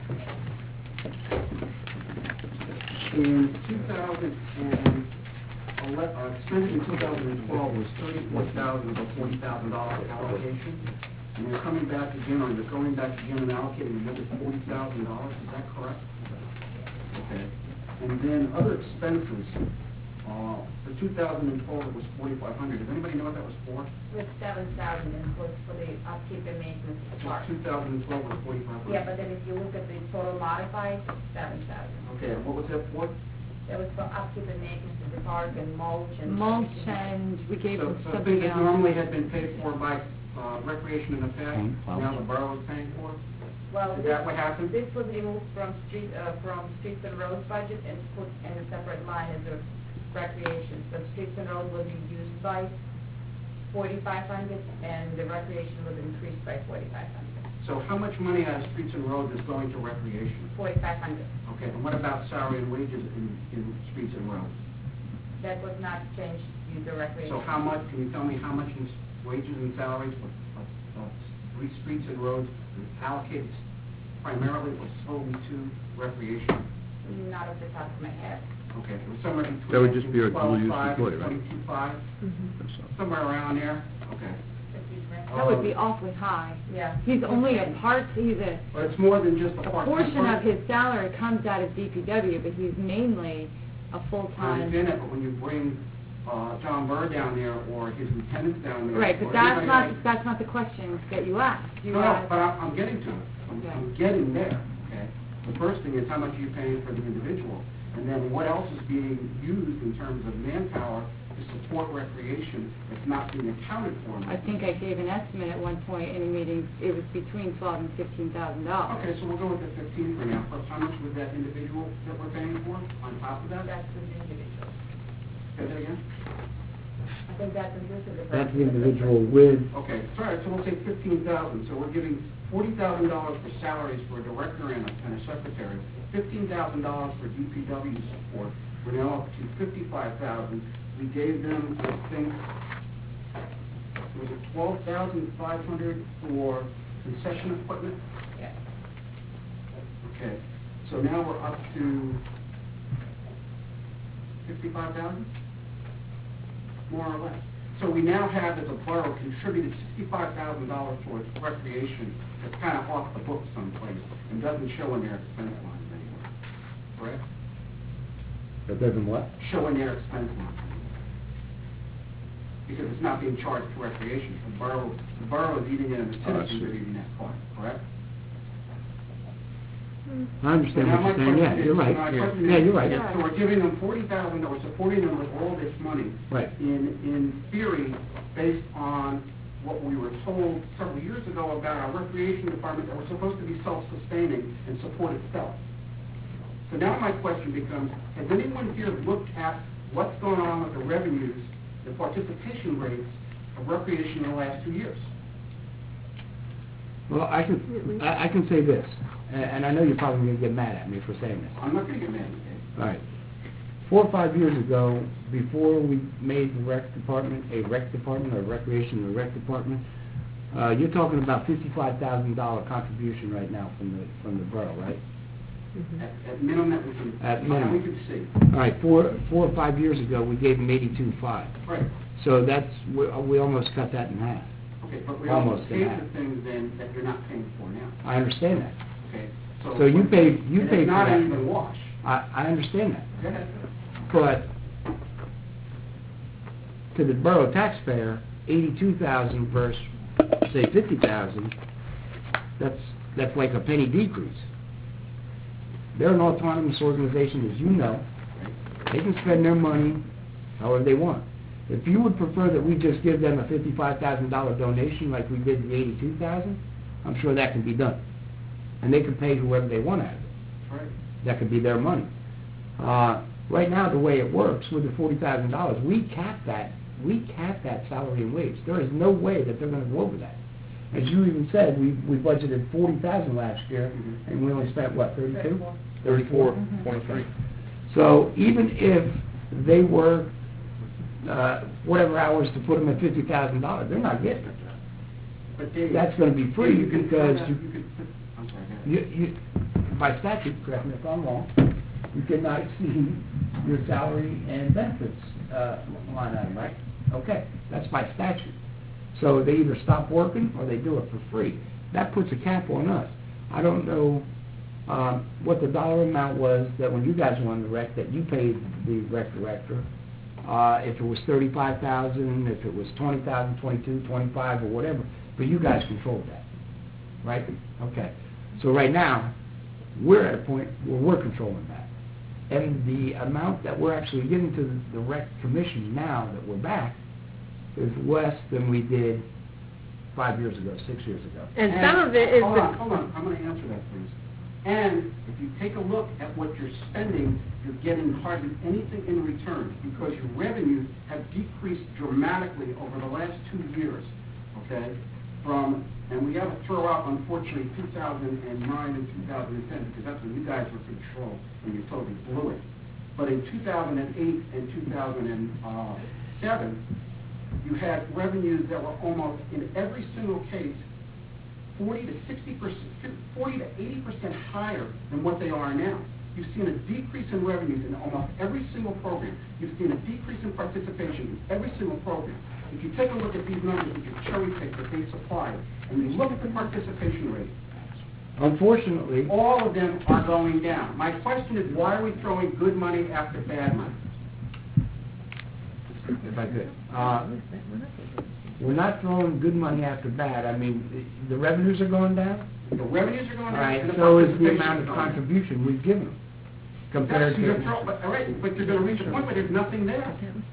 in 2011, expended in 2012 was $34,000 of $40,000 allocation. And you're coming back again, or you're going back again and allocating another $40,000, is that correct? Okay. And then other expenses, for 2012 it was $4,500. Does anybody know what that was for? With 7,000, and was for the upkeep and maintenance of the park. 2012 was $4,500. Yeah, but then if you look at the total modified, 7,000. Okay, and what was that for? That was for upkeep and maintenance of the park and mulch and. Mulch, and we gave So them so something things that else. normally had been paid for by recreation in the past, Well. now the borough is paying for? Well, Is that what happened? This was removed from streets and roads budget and put in a separate line as a recreation. So streets and roads was reduced by 4,500 and the recreation was increased by 4,500. So how much money out of streets and roads is going to recreation? 4,500. Okay, and what about salary and wages in streets and roads? That was not changed use the recreation. So how much, can you tell me how much in wages and salaries of streets and roads is allocated primarily or solely to recreation? Not off the top of my head. Okay, it was somewhere between. That would just be our 12.5 dual-use and employee, right? 22.5, That's all. somewhere around there, okay. That would be awfully high. Yeah. He's only a part, he's But it's more than just a a part-time portion of person. his salary comes out of DPW, but he's mainly a I full-time. understand that, but when you bring John Burr down there or his lieutenants down there. Right, or but anybody else- that's not the question that you asked. You No, asked, but I'm getting to it. I'm getting there, okay? The first thing is how much are you paying for the individual? And then what else is being used in terms of manpower to support recreation that's not being accounted for? I think I gave an estimate at one point in a meeting, it was between $12,000 and $15,000. Okay, so we'll go with the 15 for now, plus how much was that individual that we're paying for on top of that? That's the individual. Say that again? I think that's inclusive of. That's the individual with, Okay, all right, so we'll say 15,000, so we're giving $40,000 for salaries for a director and a secretary, $15,000 for DPW support, we're now up to $55,000. We gave them, I think, was it $12,500 for concession equipment? Yeah. Okay, so now we're up to $55,000? More or less. So we now have, as a borough, contributed $65,000 towards recreation that's kind of off the books someplace and doesn't show in their expense lines anywhere. Correct? that doesn't what? Show in their expense lines. Because it's not being charged to recreation. The borough is eating it and the citizens are eating that cost, correct? I understand what you're saying, yeah, you're right. Yeah, you're right. So we're giving them $40,000, we're supporting them with all this money. Right. In theory, based on what we were told several years ago about our recreation department, that we're supposed to be self-sustaining and support itself. So now my question becomes, has anyone here looked at what's going on with the revenues, the participation rates of recreation in the last 2 years? Well, I can say this, and I know you're probably going to get mad at me for saying this. I'm not going to get mad at you. All right. 4 or 5 years ago, before we made the rec department a rec department, or recreation a rec department, you're talking about $55,000 contribution right now from the borough, right? At minimum that we can, At minimum. we can see. All right, 4 or 5 years ago, we gave them 82.5. Right. So that's, we almost cut that in half. Okay, but we Almost also paid in half. for things then that you're not paying for now. I understand that. Okay? So you paid and for it's not that. an even wash. I understand that. Go ahead. But to the borough taxpayer, 82,000 versus, say, 50,000, that's like a penny decrease. They're an autonomous organization, as you know. They can spend their money however they want. If you would prefer that we just give them a $55,000 donation like we did the 82,000, I'm sure that can be done. And they can pay whoever they want out of it. Right. That could be their money. Right now, the way it works with the $40,000, we cap that salary and wage. There is no way that they're going to go over that. As you even said, we budgeted $40,000 last year, and we only spent what, 32? 34.3. So even if they were whatever hours to put them at $50,000, they're not getting it. But Dave, That's going to be free you can because put that- you could put, I'm sorry, go ahead. you, by statute, correct me if I'm wrong, you cannot exceed your salary and benefits line item, right? Okay, that's by statute. So they either stop working or they do it for free. That puts a cap on us. I don't know what the dollar amount was that when you guys won the rec, that you paid the rec director. If it was $35,000, if it was $20,000, $22,000, $25,000, or whatever. But you guys controlled that, right? Okay. So right now, we're at a point where we're controlling that. And the amount that we're actually giving to the rec commission now that we're back is less than we did 5 years ago, 6 years ago. And some of it is... Hold on, I'm going to answer that, please. And if you take a look at what you're spending, you're getting hardly anything in return because your revenues have decreased dramatically over the last 2 years, okay? And we have to throw out, unfortunately, 2009 and 2010 because that's when you guys were in control and you totally blew it. But in 2008 and 7, you had revenues that were almost, in every single case, 40 to 60%, 40 to 80% higher than what they are now. You've seen a decrease in revenues in almost every single program. You've seen a decrease in participation in every single program. If you take a look at these numbers that you cherry pick that they supplied, and you look at the participation rate, Unfortunately, all of them are going down. My question is, why are we throwing good money after bad money? if I could, we're not throwing good money after bad. I mean, the revenues are going down. The revenues are going All down, right, and the so is the participation amount of is going down. contribution we've given them compared That's your to. but, all right, but you're going to reach a point where there's nothing there.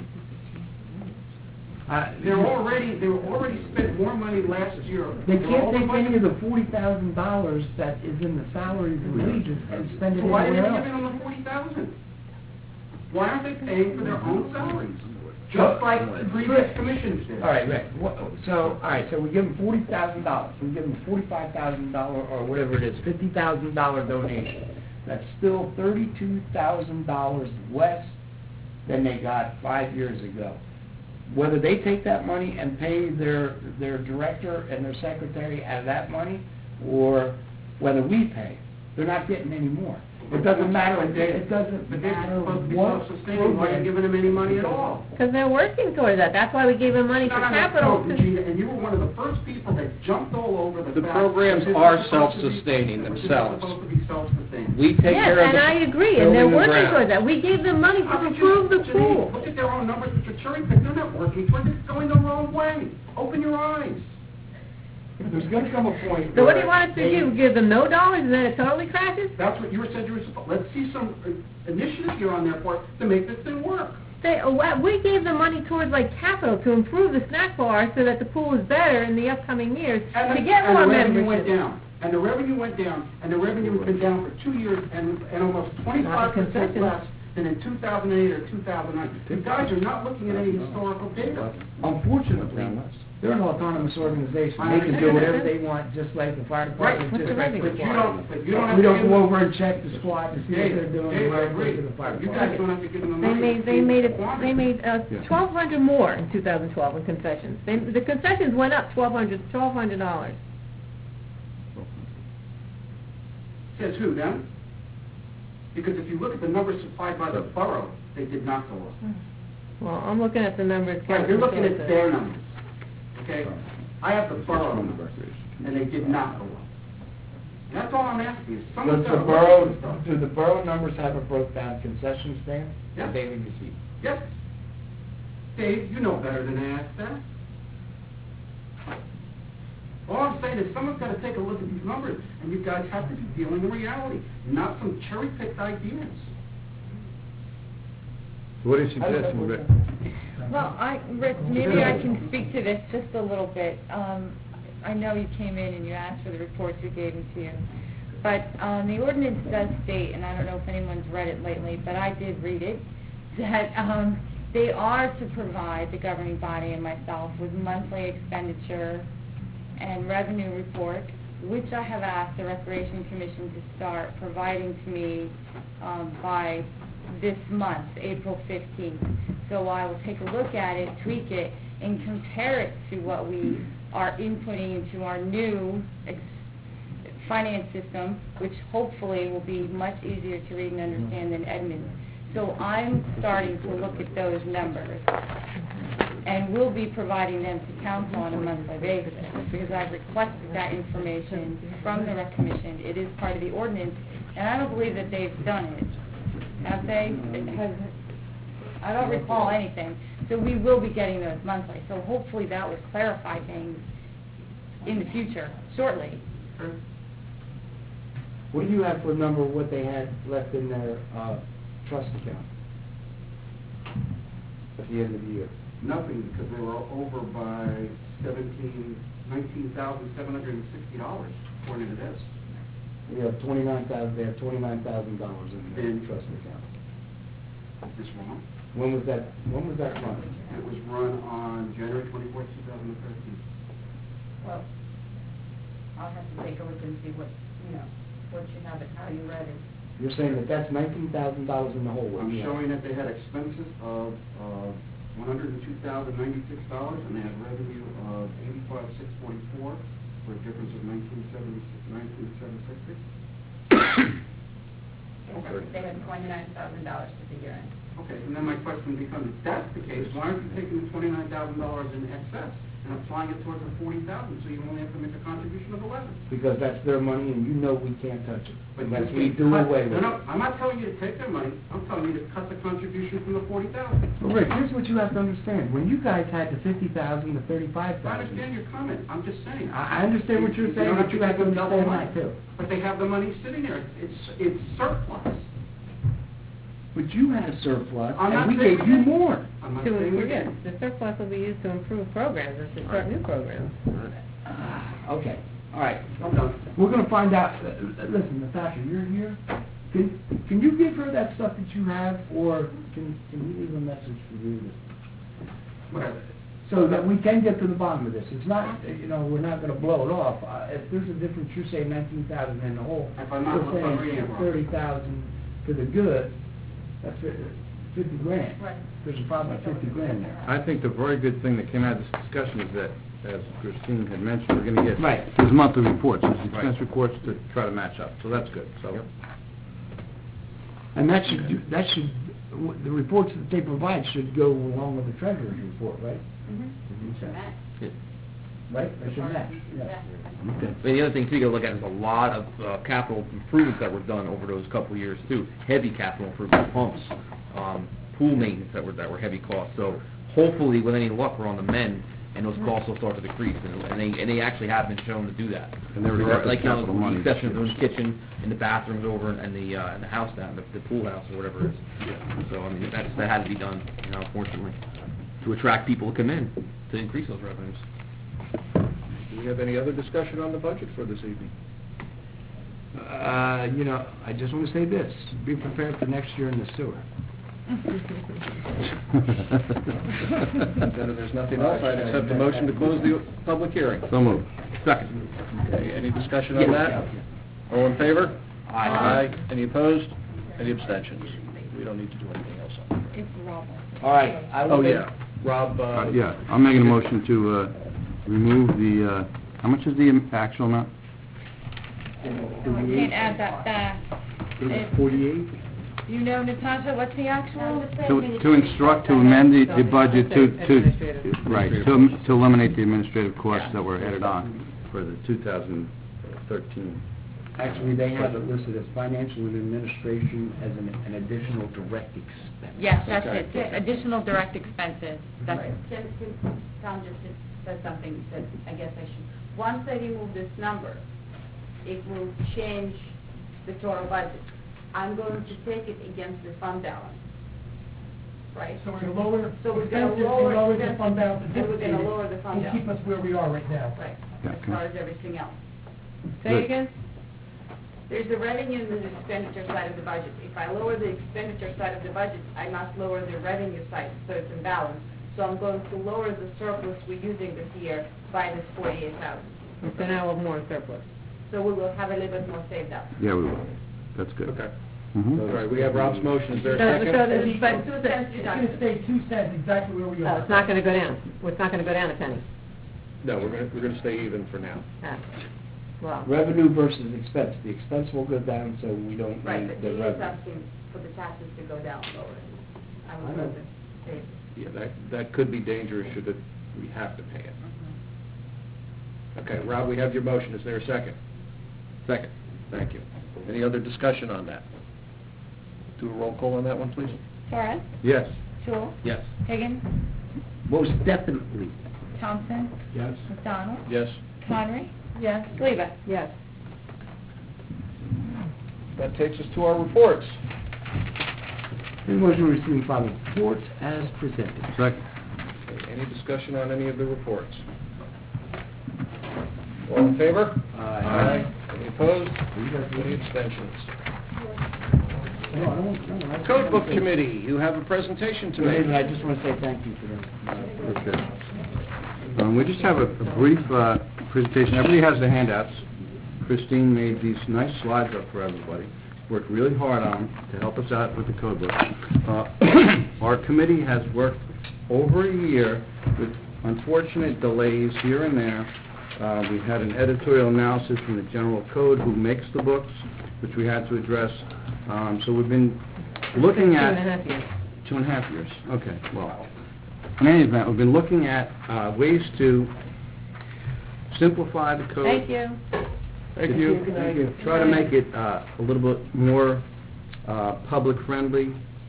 They were already spent more money last year. They They were can't over take budget. any of the $40,000 that is in the salaries and wages and spend it So why are they anywhere giving else. them the 40,000? Why aren't they paying for their own salaries? Just like the previous commissions did. All right, right. So, all right, so we give them $40,000. We give them $45,000 or whatever it is, $50,000 donation. That's still $32,000 less than they got 5 years ago. Whether they take that money and pay their director and their secretary out of that money, or whether we pay, they're not getting any more. It doesn't matter. It doesn't But they're matter supposed to be what self-sustaining. Why are you giving them any money at all? Because they're working towards that. That's why we gave them money for capital. No, Regina, and you were one of the first people that jumped all over the The fact programs that this are is supposed to be- self-sustaining that this is themselves. supposed to be self-sustaining. We take Yes, care of and the I agree, and they're building the working ground. towards that. We gave them money to improve the Janine, pool. look at their own numbers, which are cherry picked. They're not working towards it. It's going the wrong way. Open your eyes. There's going to come a point So what do where you want us to they- do? Give them no dollars and then it totally crashes? That's what you said you were supposed, let's see some initiative here on their part to make this thing work. We gave them money towards like capital to improve the snack bar so that the pool is better in the upcoming years to get more And the revenue went membership. down. And the revenue went down, and the revenue has been down for 2 years and almost 25% concessions. less than in 2008 or 2009. You guys are not looking at any historical data. Unfortunately, they're an autonomous organization. I They can do understand whatever that. they want, just like the fire Right, department, but just like the you squad. don't have We to don't give go them- over and check the squad to see what they're doing, Dave, I right, agree. to the fire You guys department. don't have to give them the They money. made 1,200 more in 2012 in concessions. The concessions went up $1,200. Says who, them? Because if you look at the numbers supplied by the borough, they did not go up. Well, I'm looking at the numbers. Right, you're looking at their numbers, okay? I have the borough numbers, and they did not go up. And that's all I'm asking is, someone's Does got the to look at borough, this stuff. do the borough numbers have a broke down concession stand? Yeah. Or daily receipt? Yes. Dave, you know better than to ask that. All I'm saying is someone's got to take a look at these numbers, and you guys have to be dealing in reality, not some cherry-picked ideas. What is suggesting, Rick? Well, Rick, maybe I can speak to this just a little bit. I know you came in and you asked for the reports, we gave them to you. But the ordinance does state, and I don't know if anyone's read it lately, but I did read it, that they are to provide, the governing body and myself, with monthly expenditure and revenue report, which I have asked the Recreation Commission to start providing to me by this month, April 15th. So I will take a look at it, tweak it, and compare it to what we are inputting into our new finance system, which hopefully will be much easier to read and understand than Edmunds. So I'm starting to look at those numbers, and we'll be providing them to council on a monthly basis, because I've requested that information from the Rec Commission. It is part of the ordinance, and I don't believe that they've done it. Have they? I don't recall anything. So we will be getting those monthly. So hopefully that will clarify things in the future, shortly. What do you have for a number of what they had left in their trust account at the end of the year? Nothing, because they were over by $19,760, according to this. They have $29,000 in their And- trust account. Is this wrong? When was that run? It was run on January 24th, 2013. Well, I'll have to take a look and see what you have it, how you read it. You're saying that that's $19,000 in the hole? I'm showing that they had expenses of $102,096, and they had revenue of $85,644 for a difference of $19,760. They had $29,000 to figure in. Okay, and then my question becomes, if that's the case, why aren't you taking the $29,000 in excess and applying it towards the $40,000, so you only have to make a contribution of $11,000? Because that's their money, and you know we can't touch it, But unless you we can't do cut- away with it. No, I'm not telling you to take their money, I'm telling you to cut the contribution from the $40,000. But Rick, here's what you have to understand, when you guys had the 50,000, the 35,000... I understand your comment, I'm just saying. I understand what you're saying, but you have to give them double understand money. that too. But they have the money sitting there, it's surplus. But you had a surplus, I'm not and we saying gave we you didn't. more. I'm not To saying we improve, yes, didn't. the surplus will be used to improve programs and to start new programs. Okay, all right. I'm done. We're gonna find out, listen, Natasha, you're here. Can you give her that stuff that you have, or can you leave a message for you? Whatever. So that we can get to the bottom of this. It's not, we're not gonna blow it off. If there's a difference, you're saying 19,000 in the hole. If I'm not- We're if I'm reading it saying wrong. 30,000 for the good, that's 50 grand. Right. There's a problem at 50 grand there. I think the very good thing that came out of this discussion is that, as Christine had mentioned, we're gonna get Right. his monthly reports, his expense reports to try to match up, so that's good, so. And that should, the reports that they provide should go along with the treasurer's report, right? Right? They should match, yeah. Okay. But the other thing too, you gotta look at is a lot of capital improvements that were done over those couple of years too. Heavy capital improvements, pumps, pool maintenance that were heavy costs. So hopefully, with any luck, we're on the mend, and those costs will start to decrease. And they actually have been shown to do that. And they already got the like, you know, capital money the exception of this the year. kitchen and the bathrooms over and the house down, the pool house or whatever it is. So I mean, that had to be done, unfortunately, to attract people to come in to increase those revenues. Do we have any other discussion on the budget for this evening? I just want to say this, be prepared for next year in the sewer. Then if there's nothing else, I'd accept the motion to close the public hearing. So moved. Second. Okay, any discussion on that? All in favor? Aye. Any opposed? Any abstentions? We don't need to do anything else on that. It's Rob. All right. I will Oh, make- yeah, Rob, Yeah, I'm making a motion to remove the, how much is the actual amount? I can't add that back. Is it 48? You know, Natasha, what's the actual? To instruct, to amend the budget to, right, to eliminate the administrative costs that were added on for the 2013. Actually, they have it listed as financial and administration as an additional direct expense. Yes, that's Okay. it, additional direct expenses. That's Right. Tom just said something that I guess I should. Once I remove this number, it will change the total budget. I'm going to take it against the fund balance, right? So we're gonna lower So we're gonna expenses, lower and lower the expenses, fund balance and we're gonna anticipated, lower the fund and keep balance. us where we are right now. Right, Yeah, as okay. far as everything else. Say Good. it again? There's the revenue and the expenditure side of the budget. If I lower the expenditure side of the budget, I must lower the revenue side, so it's in balance. So I'm going to lower the surplus we're using this year by this 48,000. So now we'll have more surplus. So we will have a little bit more saved up. Yeah, we will. That's good. okay. Mhm. All right, we have Rob's motion, is there a So second? the- But 2 cents It's gonna deducted. stay 2 cents exactly where we Oh, are. it's not gonna go down. It's not gonna go down a penny. No, we're gonna stay even for now. Ah, Well, Revenue versus expense. The expense will go down, so we don't Right, need but the he is revenue. asking for the taxes to go down lower. I I would know. rather save. Yeah, that could be dangerous should we have to pay it. Okay, Rob, we have your motion, is there a second? Second. Thank you. Any other discussion on that? Do a roll call on that one, please. Torres, Yes. Jewel, Yes. Higgins, Most definitely. Thompson, Yes. McDonald, Yes. Connery. Yes. Leva. yes. That takes us to our reports. Any motion to receive and file reports as presented. Second. Okay, any discussion on any of the reports? All in favor? Aye. Any opposed? Any abstentions? No, I don't. Code Book Committee, you have a presentation to David, I make. just want to say thank you for that. Okay. We just have a brief presentation. Everybody has the handouts. Christine made these nice slides up for everybody. worked really hard on to help us out with the code book. Our committee has worked over a year with unfortunate delays here and there. We had an editorial analysis from the General Code who makes the books, which we had to address. So we've been looking at... 2.5 years. 2.5 years, okay, well, in any event, we've been looking at ways to simplify the code. Thank you. Thank you. Try to make it a little bit more public-friendly,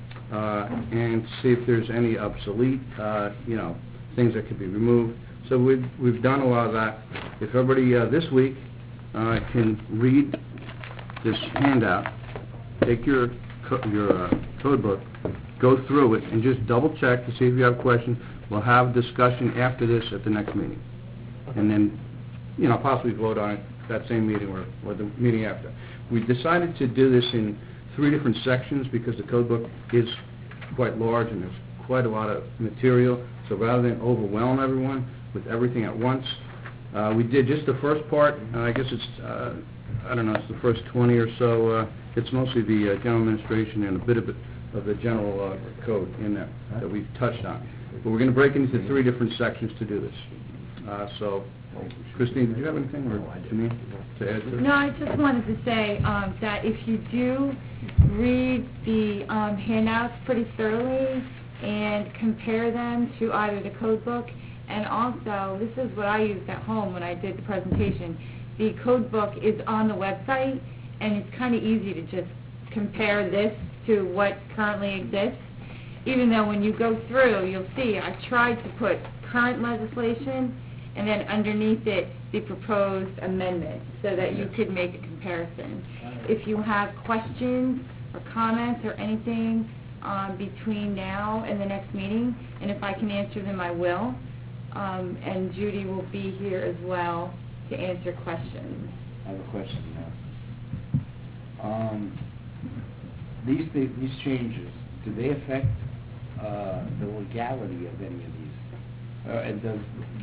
and see if there's any obsolete, things that could be removed. So we've done a lot of that. If everybody this week can read this handout, take your code book, go through it, and just double-check to see if you have questions. We'll have discussion after this at the next meeting. And then, possibly vote on it that same meeting or the meeting after. We decided to do this in 3 different sections because the code book is quite large and there's quite a lot of material. So rather than overwhelm everyone with everything at once, we did just the first part. I guess it's, it's the first 20 or so. It's mostly the general administration and a bit of the general code in there that we've touched on. But we're going to break it into 3 different sections to do this. So, Christine, did you have anything or Janine to add to it? No, I just wanted to say that if you do read the handouts pretty thoroughly and compare them to either the code book, and also, this is what I used at home when I did the presentation, the code book is on the website, and it's kind of easy to just compare this to what currently exists. Even though when you go through, you'll see I tried to put current legislation and then underneath it the proposed amendment so that you could make a comparison. If you have questions or comments or anything between now and the next meeting, and if I can answer them, I will. And Judy will be here as well to answer questions. I have a question now. These changes, do they affect the legality of any of these? And does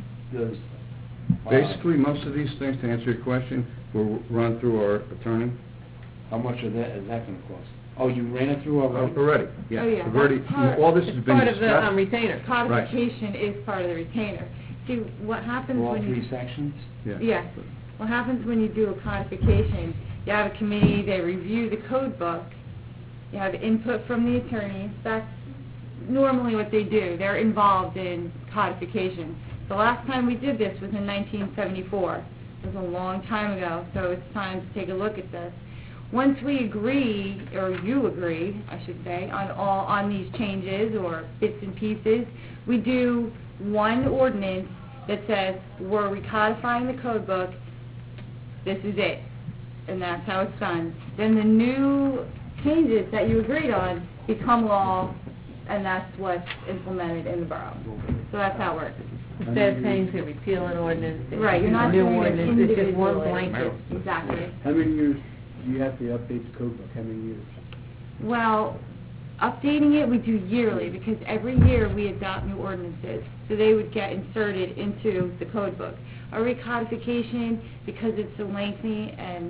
Basically, most of these things, to answer your question, will run through our attorney. how much is that going to cost? Oh, you ran it through already? Already, yeah. Oh, yeah. We've already, That's part- all this has It's been part of the discussed. retainer. Codification is part of the retainer. See, what happens For all when you... 3 sections? Yes. What happens when you do a codification, you have a committee, they review the code book, you have input from the attorneys, that's normally what they do. They're involved in codification. The last time we did this was in 1974. It was a long time ago, so it's time to take a look at this. Once we agree, or you agree, I should say, on these changes or bits and pieces, we do one ordinance that says we're recodifying the code book, this is it, and that's how it's done. Then the new changes that you agreed on become law, and that's what's implemented in the borough. So that's how it works. Instead of saying to repeal an ordinance, Right, you're not new doing it ordinance, it's just one individually. blanket. Exactly. How many years do you have to update the code book? How many years? Well, updating it we do yearly because every year we adopt new ordinances, so they would get inserted into the code book. A recodification, because it's so lengthy and,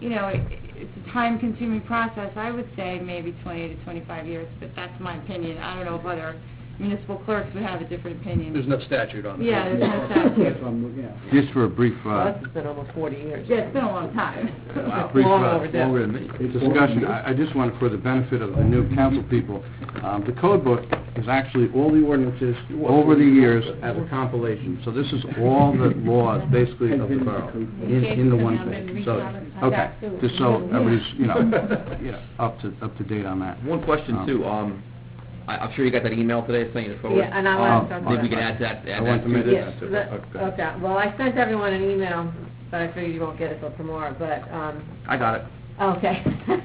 it's a time-consuming process, I would say maybe 20 to 25 years, but that's my opinion. I don't know if other municipal clerks would have a different opinion. There's no statute on that. Yeah, there's no That's statute. what I'm looking at. Just for a brief, Well, this has been almost 40 years. Yeah, it's been a long time. brief Long overdue. longer than me. Discussion, I just want, for the benefit of the new council people, the code book is actually all the ordinances over the years as a compilation. So this is all the laws, basically, of the borough in the one thing. So, okay, just so everybody's, up to date on that. One question too, I'm sure you got that email today saying it's forward. Yeah, and I want to... Maybe we can add that, I want to to mention this. that too. Yes, okay. Well, I sent everyone an email, but I figured you won't get it till tomorrow, but, I got it. okay.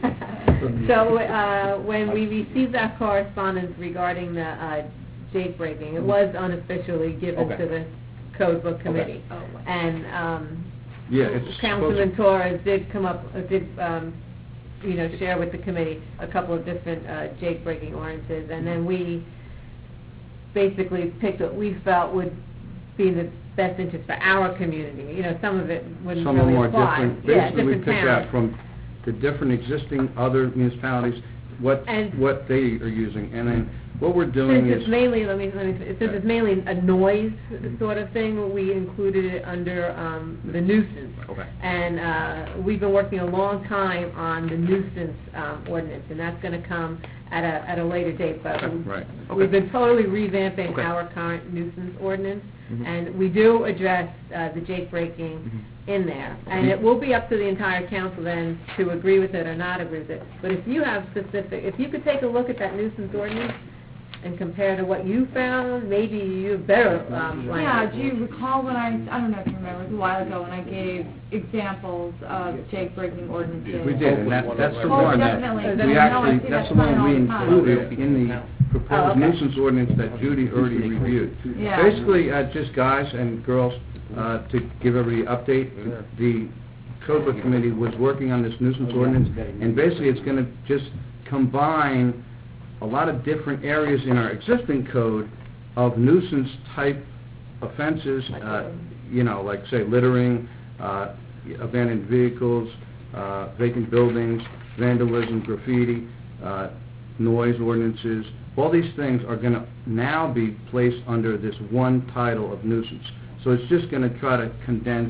So, when we received that correspondence regarding the jake breaking, it was unofficially given Okay. to the code book committee. Oh, And, Yeah, it's Councilman Torres did come up, share with the committee a couple of different jake breaking ordinances, and then we basically picked what we felt would be in the best interest for our community. Some of it wouldn't Some of really them are apply. different. Yeah, Basically, we different picked towns. out from the different existing other municipalities, what And- what they are using, and then what we're doing Since is... it's mainly, since it's mainly a noise sort of thing, we included it under the nuisance. Okay. And we've been working a long time on the nuisance ordinance, and that's going to come at a later date. But Right. we've been totally revamping Okay. our current nuisance ordinance, Mhm. and we do address the jake breaking in there. And it will be up to the entire council then to agree with it or not agree with it. But if you have specific, if you could take a look at that nuisance ordinance and compare to what you found, maybe you have better language. Yeah, do you recall when I don't know if you remember, it was a while ago when I gave examples of jake breaking ordinances? We did, and that's the Oh, one that, definitely. we No, I actually, see that's that the one sign all we the time. included in the Oh, proposed okay. nuisance ordinance that Judy already reviewed. Yeah. Basically, just guys and girls, to give everybody an update, the Code Book Committee was working on this nuisance ordinance, and basically it's going to just combine a lot of different areas in our existing code of nuisance-type offenses, like, say, littering, abandoned vehicles, vacant buildings, vandalism, graffiti, noise ordinances. All these things are going to now be placed under this one title of nuisance. So it's just going to try to condense,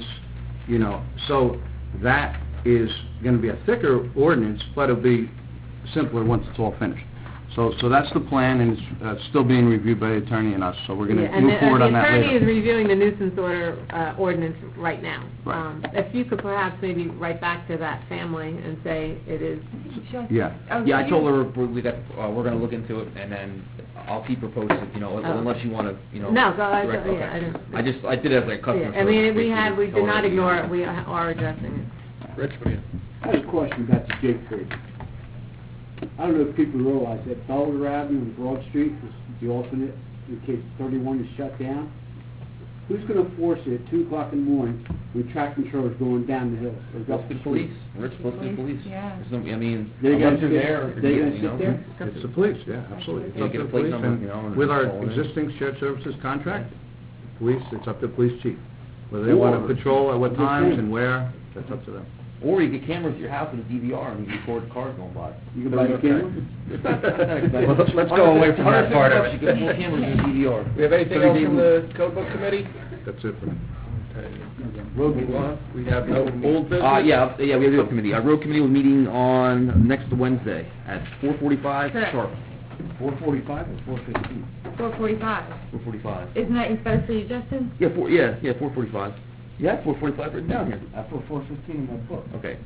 so that is going to be a thicker ordinance, but it'll be simpler once it's all finished. So that's the plan, and it's still being reviewed by the attorney and us, so we're going to move forward on that And the attorney is later. reviewing the nuisance ordinance right now. Right. If you could perhaps maybe write back to that family and say it is, Yeah. Yeah, I told her we're going to look into it, and then I'll keep her posted, unless you want to, No, go ahead, direct- yeah, okay. I don't- I did it as like a customer I mean, service, we basically, did not tell her, ignore it, we are addressing it. Rich, what do you... I had a question about the jake break. I don't know if people realize that Delaware Avenue and Broad Street is the alternate in case 31 is shut down. Who's going to enforce it at 2 o'clock in the morning when tractor trailer's going down the hill? Or That's up the the police, street? Rich, supposed to be police. Yeah. There's no- I mean, They unless gonna you're sit- there, they gonna you sit know. there? It's the police, yeah, absolutely. It's You up get to a the plate police, number, and you know, and with our call it in. existing shared services contract, police, it's up to the police chief. Whether they want to patrol at what times and where, that's up to them. Or you get cameras at your house with a DVR and you record cars going by. You can buy the camera? It's not expensive. Let's go away from that part of it. You get 4 cameras and a DVR. We have anything else from the Code Book Committee? That's it for me. Move on. We have no old business? Yeah, we have the road committee. Our road committee will meeting on next Wednesday at 4:45 Correct. sharp. 4:45 or 4:15? 4:45. 4:45. Isn't that better for you, Justin? Yeah, 4:45. You have 4:45 written down here. I put 4:15 in my book. Okay.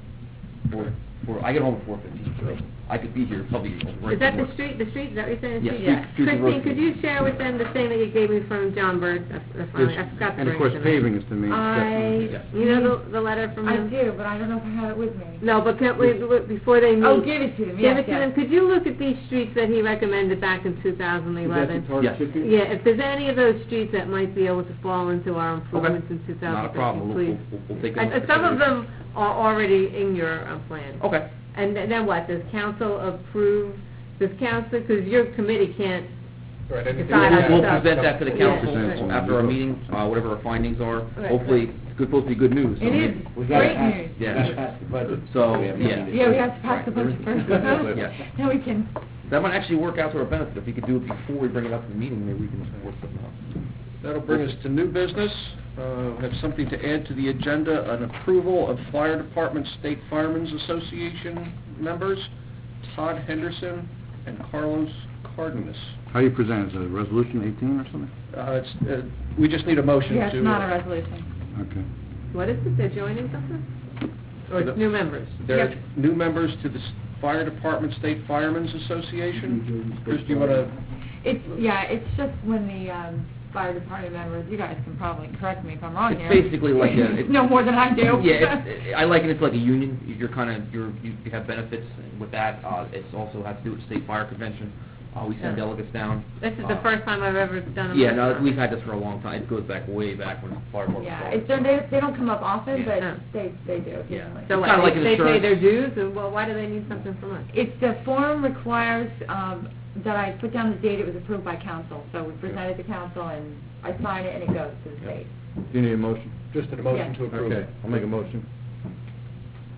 I get home at 4:15, so I could be here probably. Is that the street, is that what you're saying? Yeah, Street? street and road Christine, could you share with them the thing that you gave me from John Bird? I forgot to And of bring course, it to them. paving is to me. definitely. You know the letter from I him? do, but I don't know if I have it with me. No, but can't we, before they meet? Oh, give it to them, Give yes, it to them. yes. Could you look at these streets that he recommended back in Is that 2011? the target Yes. shipping? Yeah, if there's any of those streets that might be able to fall into our improvements in 2015, Not a problem. please. We'll take it. And some of them are already in your plan. Okay. And then what, does council approve, because your committee can't Right, anything decide on We'll stuff. present that to the council Yeah. after our meeting, whatever our findings are. Right. Hopefully, it's supposed to be good news. It is We gotta great pass- news. Yeah. we gotta pass the budget. So, yeah. Yeah, we have to pass the budget first. Yeah. Then we can, That might actually work out to our benefit. If we could do it before we bring it up to the meeting, maybe we can work something out. That'll bring us to new business. Have something to add to the agenda, an approval of Fire Department State Firemen's Association members, Todd Henderson and Carlos Cardenas. How do you present it? Is it a resolution 18 or something? We just need a motion to... yeah, it's not a resolution. Okay. What is it, they're joining something? Or it's new members? They're Yep. new members to the Fire Department State Firemen's Association. Chris, do you want to... It's just when the fire department members, you guys can probably correct me if I'm wrong It's here. basically like a... it's- No more than I do. Yeah, I liken it to like a union. You have benefits with that. It also has to do with state fire convention. We send Yeah. delegates down. This is the first time I've ever done a... Yeah, no, we've had this for a long time. It goes back way back when fire department Yeah, started. they don't come up often, but Yeah. they do occasionally. Yeah. So It's kinda like an they pay insurance. their dues, and well, why do they need something from us? It's the form requires that I put down the date it was approved by council. So we present it to council and I sign it and it goes to the state. Do you need a motion? Just a motion Yeah. to approve. Okay, I'll make a motion.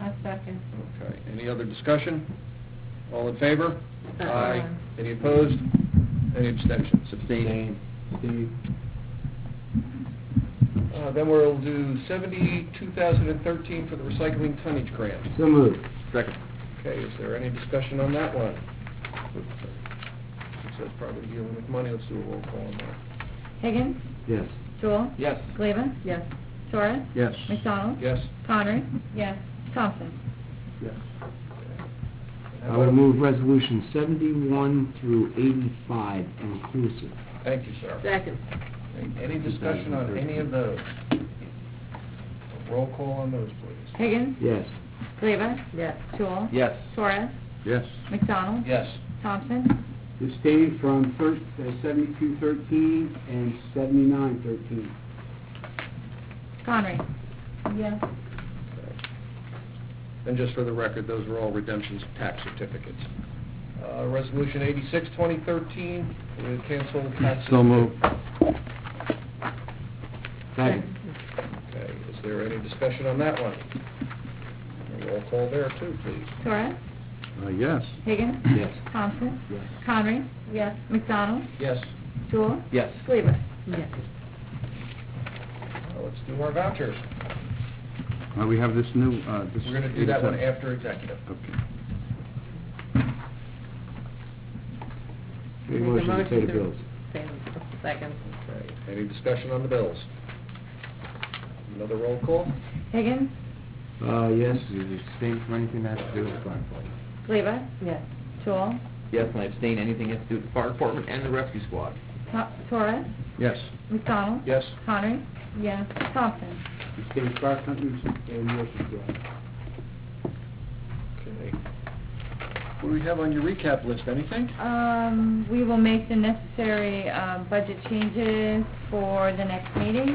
A second. Okay, any other discussion? All in favor? Aye. Any opposed? Any abstentions? Abstain. Then we'll do 2013 for the recycling tonnage grant. So moved. Second. Okay, is there any discussion on that one? Since that's probably dealing with money, let's do a roll call on that. Higgins? Yes. Jewel? Yes. Gleva? Yes. Torres? Yes. McDonald? Yes? Connery? Yes. Thompson? Yes. I would move resolution 71 through 85 inclusive. Thank you, sir. Second. Any discussion on any of those? Roll call on those, please. Higgins? Yes. Gleva? Yes. Jewel? Yes. Torres? Yes. McDonald? Yes. Thompson? Abstain from 7213 and 7913. Connery? Yes. And just for the record, those are all redemptions of tax certificates. Resolution 86, 2013, we cancel taxes. So moved. Second. Okay, is there any discussion on that one? Roll call there too, please. Torres? Yes. Higgins? Yes. Thompson? Yes. Connery? Yes. McDonald? Yes. Jewel? Yes. Gleva? Yes. Let's do our vouchers. We have this new, this... We're going to do that one after executive. Okay. Make a motion to pay the bills. Second. Okay, any discussion on the bills? Another roll call? Higgins? Yes. You abstain from anything that has to do with the fire department. Gleva? Yes. Jewel? Yes, and I abstain anything that has to do with the fire department and the rescue squad. Torres? Yes. McDonald? Yes. Connery? Yes. Thompson? Abstain fire companies and nurses. Okay. What do we have on your recap list? Anything? We will make the necessary budget changes for the next meeting.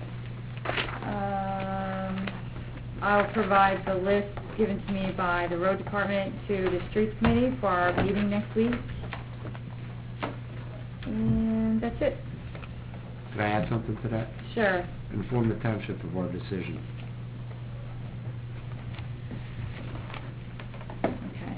I'll provide the list given to me by the road department to the streets committee for our meeting next week. And that's it. Can I add something to that? Sure. Inform the township of our decision. Okay.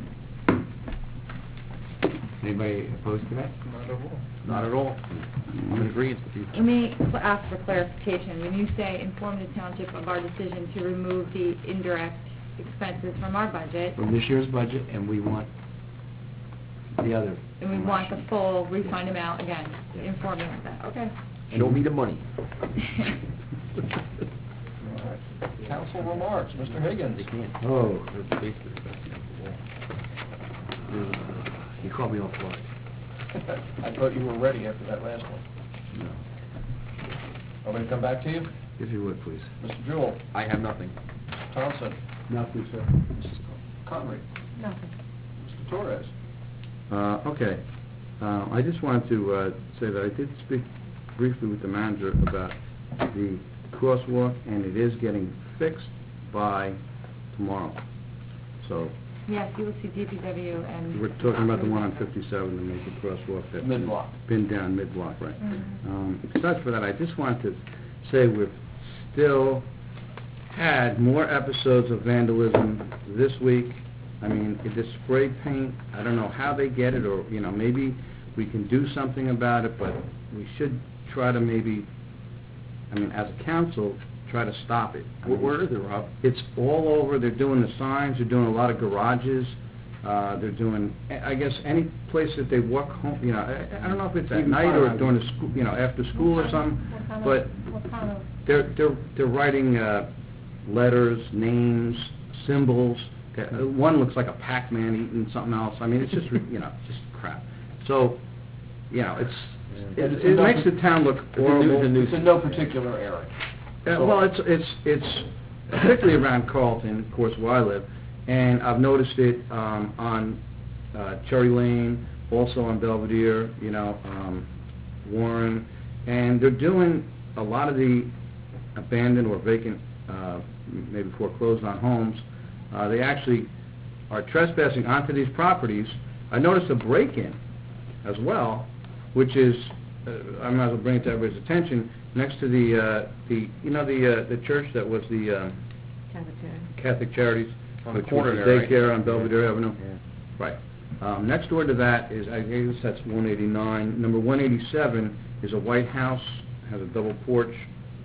Anybody opposed to that? Not at all. Not at all. I'm in agreement with you. Let me ask for clarification. When you say inform the township of our decision to remove the indirect expenses from our budget, From this year's budget, and we want the other. and we want the full refund amount again, Yeah. informing of that, okay. Show me the money. All right. Council remarks, Mr. Higgins. They can't. Oh. They're basically affecting the wall. You caught me off guard. I thought you were ready after that last one. No. I'm going to come back to you. If you would, please. Mr. Jewell, I have nothing. Mr. Thompson, Nothing, sir. Mrs. Connery, Nothing. Mr. Torres. Okay. I just wanted to say that I did speak briefly with the manager about the crosswalk, and it is getting fixed by tomorrow. So Yes, you will see DPW and... we're talking about the one on 57 to make the crosswalk that's Mid-block. been down mid-block, right? Mhm. Besides for that, I just wanted to say we've still had more episodes of vandalism this week. I mean, this spray paint, I don't know how they get it, or, maybe we can do something about it, but we should try to maybe, as a council, try to stop it. Where is it, Rob? It's all over. They're doing the signs, they're doing a lot of garages, they're doing, I guess, any place that they walk home, I don't know if it's at Even night fire or during the school, after school or something, but What kind of... they're writing letters, names, symbols. One looks like a Pac-Man eating something else. It's just, just crap. So, it makes the town look horrible. It's in no particular area. Well, it's particularly around Carlton, of course, where I live, and I've noticed it on Cherry Lane, also on Belvedere, Warren, and they're doing a lot of the abandoned or vacant, maybe foreclosed on homes. They actually are trespassing onto these properties. I noticed a break-in as well, which is, I might as well bring it to everybody's attention, next to the church that was the Catholic Charities, On the which corner was the there, right? daycare on Belvedere Avenue. Yeah. Right. Next door to that is, I guess that's 189. Number 187 is a white house, has a double porch.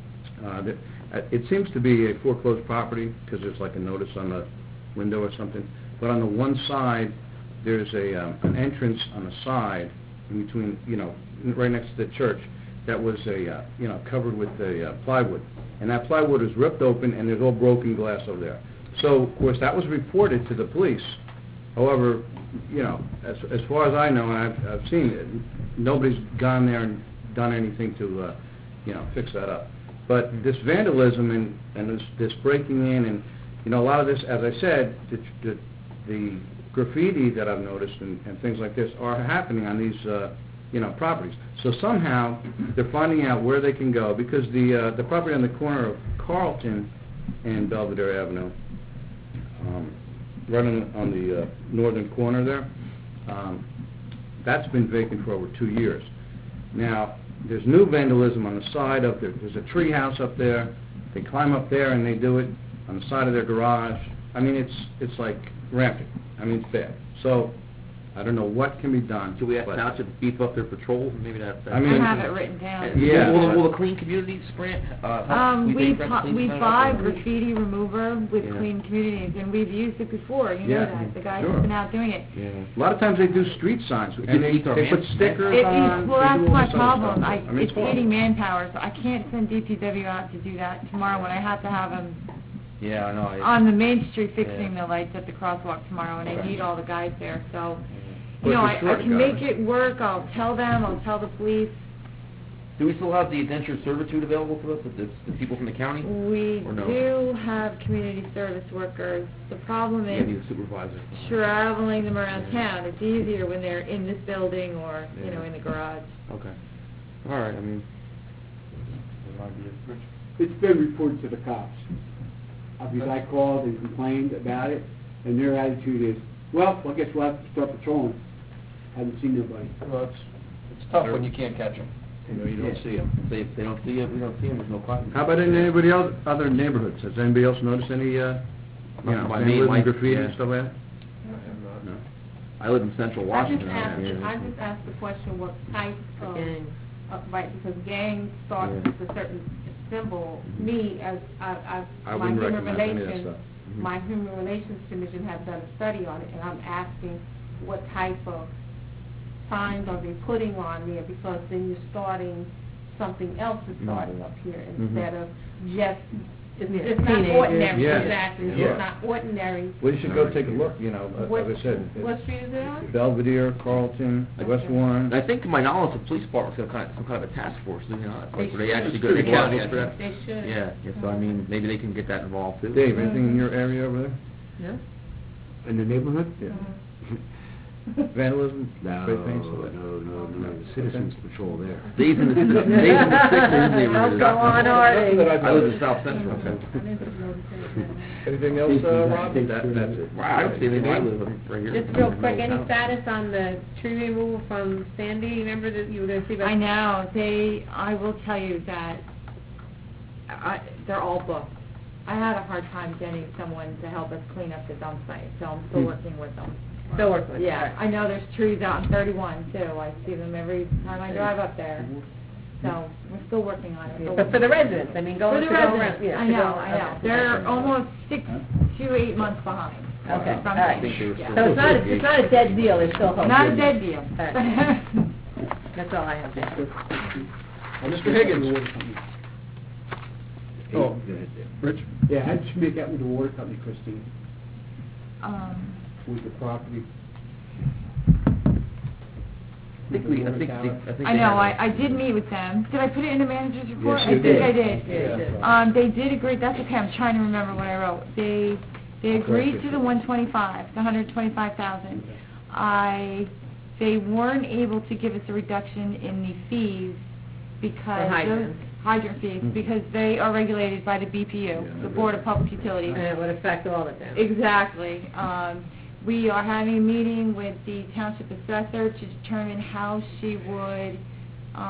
It seems to be a foreclosed property because there's like a notice on the window or something. But on the one side, there's an entrance on the side in between, right next to the church, that was covered with plywood. And that plywood was ripped open and there's all broken glass over there. So, of course, that was reported to the police. However, as far as I know, and I've seen it, nobody's gone there and done anything to, fix that up. But this vandalism and this breaking in and, a lot of this, as I said, the graffiti that I've noticed and things like this are happening on these, properties. So somehow they're finding out where they can go because the property on the corner of Carlton and Belvedere Avenue, right on the northern corner there, that's been vacant for over 2 years. Now, there's new vandalism on the side of there's a tree house up there. They climb up there and they do it on the side of their garage. I mean, it's like rampant. I mean, it's bad. So, I don't know what can be done. Should we ask Township to beef up their patrol? Maybe that. I mean, I have it written down. Yeah. Will the Clean Communities grant? We buy graffiti remover with Yeah. Clean Communities, and we've used it before. You know Yeah. that. The guys Sure. have been out doing it. Yeah. A lot of times they do street signs, and Just they eat our put man- stickers on. Well, they that's do all my this other problem. stuff. I mean, It's horrible. getting manpower, so I can't send DPW out to do that tomorrow when I have to have them Yeah, I know. on the Main Street fixing Yeah. the lights at the crosswalk tomorrow, and I Okay. need all the guys there. So, Well, for I sure, can you make gotta- it work. I'll tell them. I'll tell the police. Do we still have the indentured servitude available to us, the people from the county? We Or no? do have community service workers. The problem Yeah, is need a supervisor. traveling them around Yeah. town. It's easier when they're in this building or, Yeah. in the garage. Okay. All right, I mean. It's been reported to the cops. Because I called and complained about it, and their attitude is, well, I guess we'll have to start patrolling. Haven't seen nobody. Well, it's tough when you can't catch them. You don't see them. If they don't see it, we don't see them, there's no problem. How about in anybody else, other neighborhoods? Has anybody else noticed any, My main vandalism, light, graffiti, yeah. and stuff like that? No. I live in central I just Washington. asked, yeah. I just asked the question what type of, Gang. right, because gang starts Yeah. with a certain symbol. Me, as I my wouldn't human recognize any of that relations, stuff. Mhm. my human relations division has done a study on it, and I'm asking what type of signs are they putting on there, because then you're starting, something else is starting up here instead of just, it's not Teenagers. ordinary, Yeah. exactly, Yeah. it's not ordinary. Well, you should go take a look, What- as I said. What street is it on? Belvedere, Carlton, West Warren. I think, to my knowledge, the police department's got some kind of a task force, like, where they should. actually go, Pretty they got close. for that. They should. Yeah, so I mean, maybe they can get that involved too. Dave, anything in your area over there? No? In the neighborhood? Yeah. Vandalism? No, spray paint, no, stuff like that? no, citizens patrol there. Dave's in the Dave's in the Sixers neighborhood. Go on, Artie. I live in South Central. Anything else, Rob? That's it. Wow, I don't see anything, I live right here. Just real quick, any status on the tree removal from Sandy? Remember that you were going to see about... I know. I will tell you that they're all booked. I had a hard time getting someone to help us clean up the dump site, so I'm still working with them. Still working with Yeah, I know there's trees out in 31 too. I see them every time I drive up there. So we're still working on it. But for the residents, I mean, For going the to go around... residents, yeah, I to know, go- I know. okay. They're almost 6 to 8 months behind. Okay, From all right. me. I think they were Yeah. So it's not a dead deal, there's still hope. Not a dead deal. All right. That's all I have to say. Mr. Higgins? Oh, Go ahead, Dave. Rich? Yeah, how'd you make out with the water company, Christine, Um, with the property? I think I know, I did meet with them. Did I put it in the manager's report? Yes, I you think did. I did. Yeah, you did. They did agree, that's okay, I'm trying to remember what I wrote. They agreed to the 125, the 125,000. They weren't able to give us a reduction in the fees because... For hydrants. Hydrant fees, because they are regulated by the BPU, the Board of Public Utilities. And it would affect all of them. Exactly. We are having a meeting with the township assessor to determine how she would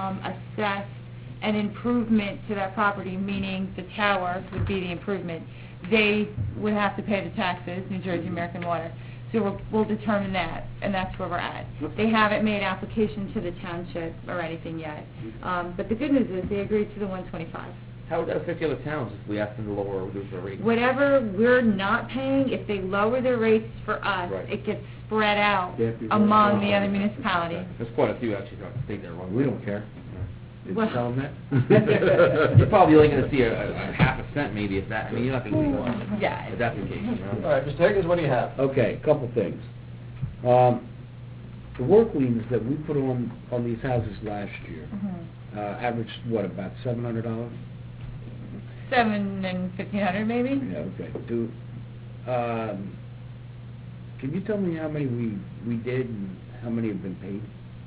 assess an improvement to that property, meaning the tower would be the improvement. they would have to pay the taxes, New Jersey American Water. So we'll determine that, and that's where we're at. They haven't made application to the township or anything yet. But the good news is they agreed to the 125. How would that affect the other towns if we asked them to lower or reduce their rate? Whatever we're not paying, if they lower their rates for us, Right. it gets spread out Yeah, if you- among the other municipalities. There's quite a few actually throughout the state that are wrong. We don't care. Did you Well- tell them that? You're probably only going to see a half a cent maybe, if that. I mean, you're not going to see much. Yeah. If that's the case, you know? All right, Mr. Higgins, what do you have? Okay, a couple things. The work liens that we put on these houses last year, Mhm. averaged, what, about $700? $700 and $1,500 maybe? Yeah, okay. Can you tell me how many we did and how many have been paid?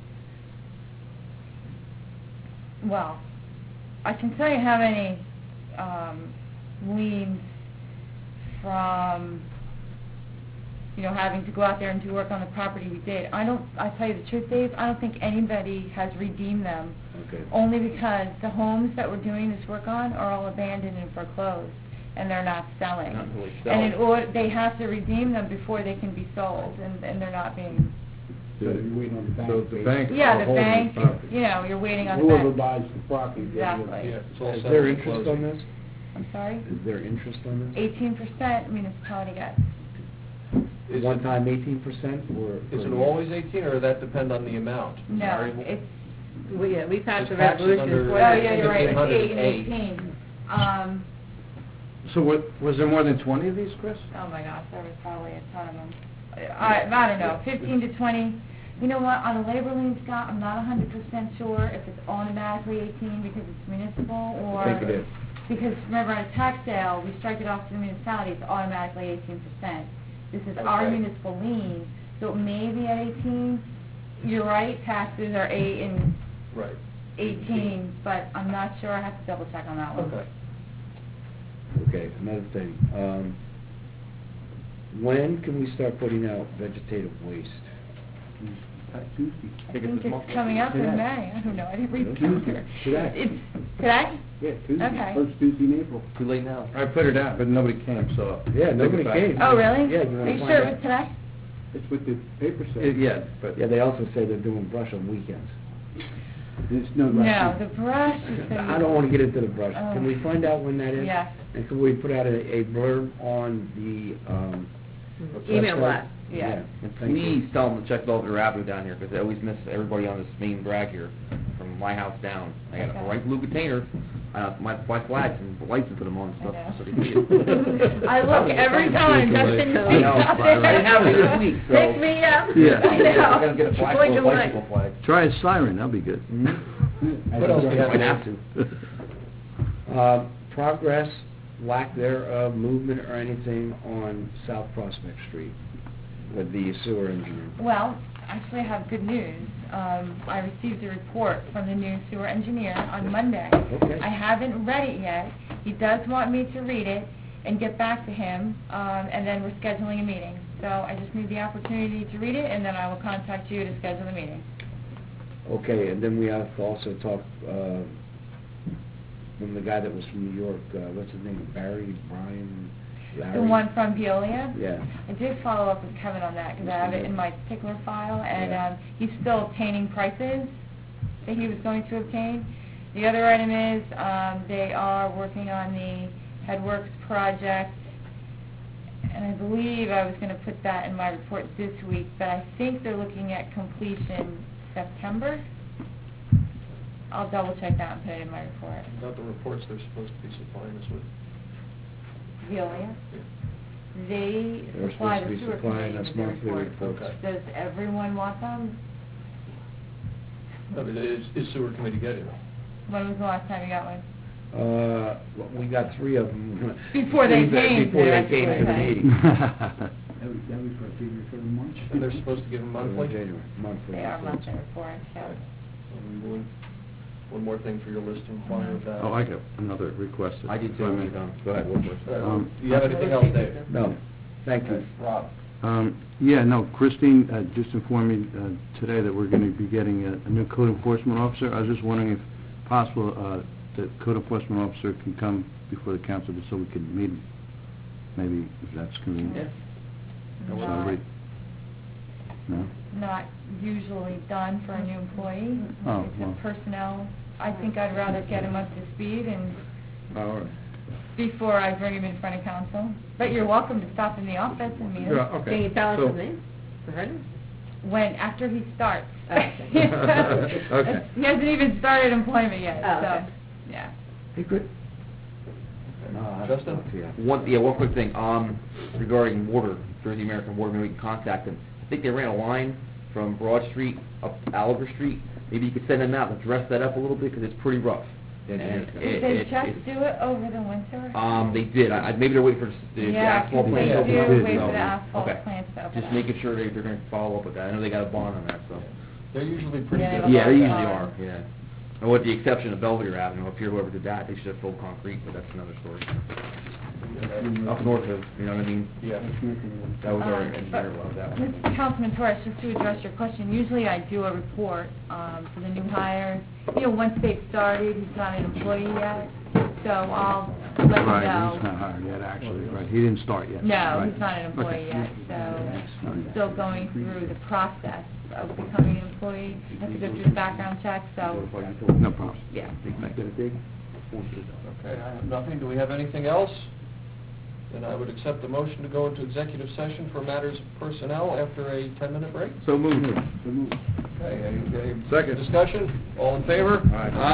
Well, I can tell you how many liens from, having to go out there and do work on the property we did. I'll tell you the truth, Dave, I don't think anybody has redeemed them. Okay. Only because the homes that we're doing this work on are all abandoned and foreclosed, and they're not selling. Not really And selling. in order, they have to redeem them before they can be sold, and they're not being, So you're waiting on the bank. So the bank yeah, are the holding bank, property. you're waiting on the Whoever bank. buys the property. they're gonna- Exactly. Yeah, it's all Is set there for interest closing. on this? I'm sorry? Is there interest on this? 18% municipality gets. Is One it- time 18% or? Is it always 18, or does that depend on the amount? No, Variable? it's, We passed The a taxes resolution under- for oh, that. yeah, you're right, it's 1,500 8 and is 18. So was there more than 20 of these, Chris? Oh my gosh, there was probably a ton of them. I don't know, 15 to 20. You know what, on a labor lien, Scott, I'm not 100% sure if it's automatically 18 because it's municipal or... I think it is. Because remember, on a tax sale, we strike it off to the municipality, it's automatically 18%. This is our Okay. municipal lien, so it may be at 18. You're right, taxes are 8 and Right. 18, but I'm not sure, I have to double check on that one. Okay. Okay, another thing. When can we start putting out vegetative waste? Tuesday. I think it's coming up in Today. May, I don't know, I didn't read the Tuesday. calendar. Today. It's, today? Yeah, Tuesday, Okay. first Tuesday in April. Too late now. I put it out, but nobody came, so... Yeah, nobody came. Oh, really? Yeah, you Are wanna you find sure it out? was today? That's what the paper said. Yeah, but... Yeah, they also say they're doing brush on weekends. There's no No, rush. the brush is the... I don't want to get into the brush. Can we Oh. find out when that is? Yes. And can we put out a blurb on the, Email website? blast. Yeah. And thank you. Please tell them to check Belvedere Avenue down here, because I always miss everybody on this main drag here, from my house down. I got a Okay. bright blue container, my flags and lights and put them on and stuff, I know. so they can see it. I look every time, Justin I know. speaks out there. I didn't have it this week, so... Pick me up. Yeah. I know. I'm gonna get a flag, Blink a and light. bicycle flag. Try a siren, that'll be good. What else do you have? Might have to. Progress, lack thereof, movement or anything on South Prospect Street with the sewer engineer? Well, actually, I have good news. I received a report from the new sewer engineer on Monday. Okay. I haven't read it yet. He does want me to read it and get back to him, and then we're scheduling a meeting. So I just need the opportunity to read it, and then I will contact you to schedule the meeting. Okay, and then we have to also talk, from the guy that was from New York, what's his name, Barry, Brian, Larry? The one from Veolia? Yeah. I did follow up with Kevin on that, because I have it in my particular file, and Yeah. he's still obtaining prices that he was going to obtain. The other item is, they are working on the Headworks project, and I believe I was going to put that in my report this week, but I think they're looking at completion September. I'll double check that and put it in my report. Not the reports they're supposed to be supplying us with. Veolia? They They're supply supposed to the be sewer supplying committee us with the monthly report. reports. Okay. Does everyone want them? No, but is sewer committee getting them? When was the last time you got one? Well, we got 3 of them. Before they came. Before they came to the Okay. meeting. That was for February, March. And they're supposed to give them monthly? January, monthly. They are reports. monthly reports, yeah. One more thing for your list to inquire about. Oh, I got another request. I did too, when you're done. Go ahead, Wilbur. Do you have anything else, Dave? No, thank you. Okay, Rob? Yeah, no, Christine just informed me today that we're going to be getting a new code enforcement officer. I was just wondering if possible the code enforcement officer can come before the council just so we can meet him. maybe if that's convenient. Not, No? not usually done for a new employee. Oh, It's well. a personnel, I think I'd rather get him up to speed and All right. before I bring him in front of council. But you're welcome to stop in the office and meet him. Yeah, okay. Can you tell us So- his name? The name? When, after he starts. Okay. He hasn't even started employment yet, Oh, so, okay. yeah. Hey, good. Justin? One quick thing, regarding water, Jersey American Water, maybe we can contact them. I think they ran a line from Broad Street up Oliver Street. Maybe you could send them out and dress that up a little bit, because it's pretty rough. And Did they just do it over the winter? They did. Maybe they're waiting for the Yeah, asphalt 'cause plant they to open do up. wait so- for the asphalt okay. plants to open Just up. making sure they're going to follow up with that. I know they got a bond on that, so. They're usually pretty Yeah, good. Yeah, they about usually that. are, yeah. And with the exception of Belvedere Avenue, up here, whoever did that, they should have filled concrete, but that's another story. Up north of, you know what I mean? Yeah. That was our But, engineer, loved that one. Councilman Torres, just to address your question, usually I do a report for the new hires. You know, once they've started, he's not an employee yet, so I'll let you Right, know. he's not hired yet, actually, right, he didn't start yet. No, Right. he's not an employee Okay. yet, so he's still going through the process of becoming an employee. Has to go through the background check, so, No problem. yeah. Okay, I have nothing. Do we have anything else? Then I would accept the motion to go into executive session for matters of personnel after a 10-minute break. So moved. Okay, any Second. discussion? All in favor? Aye.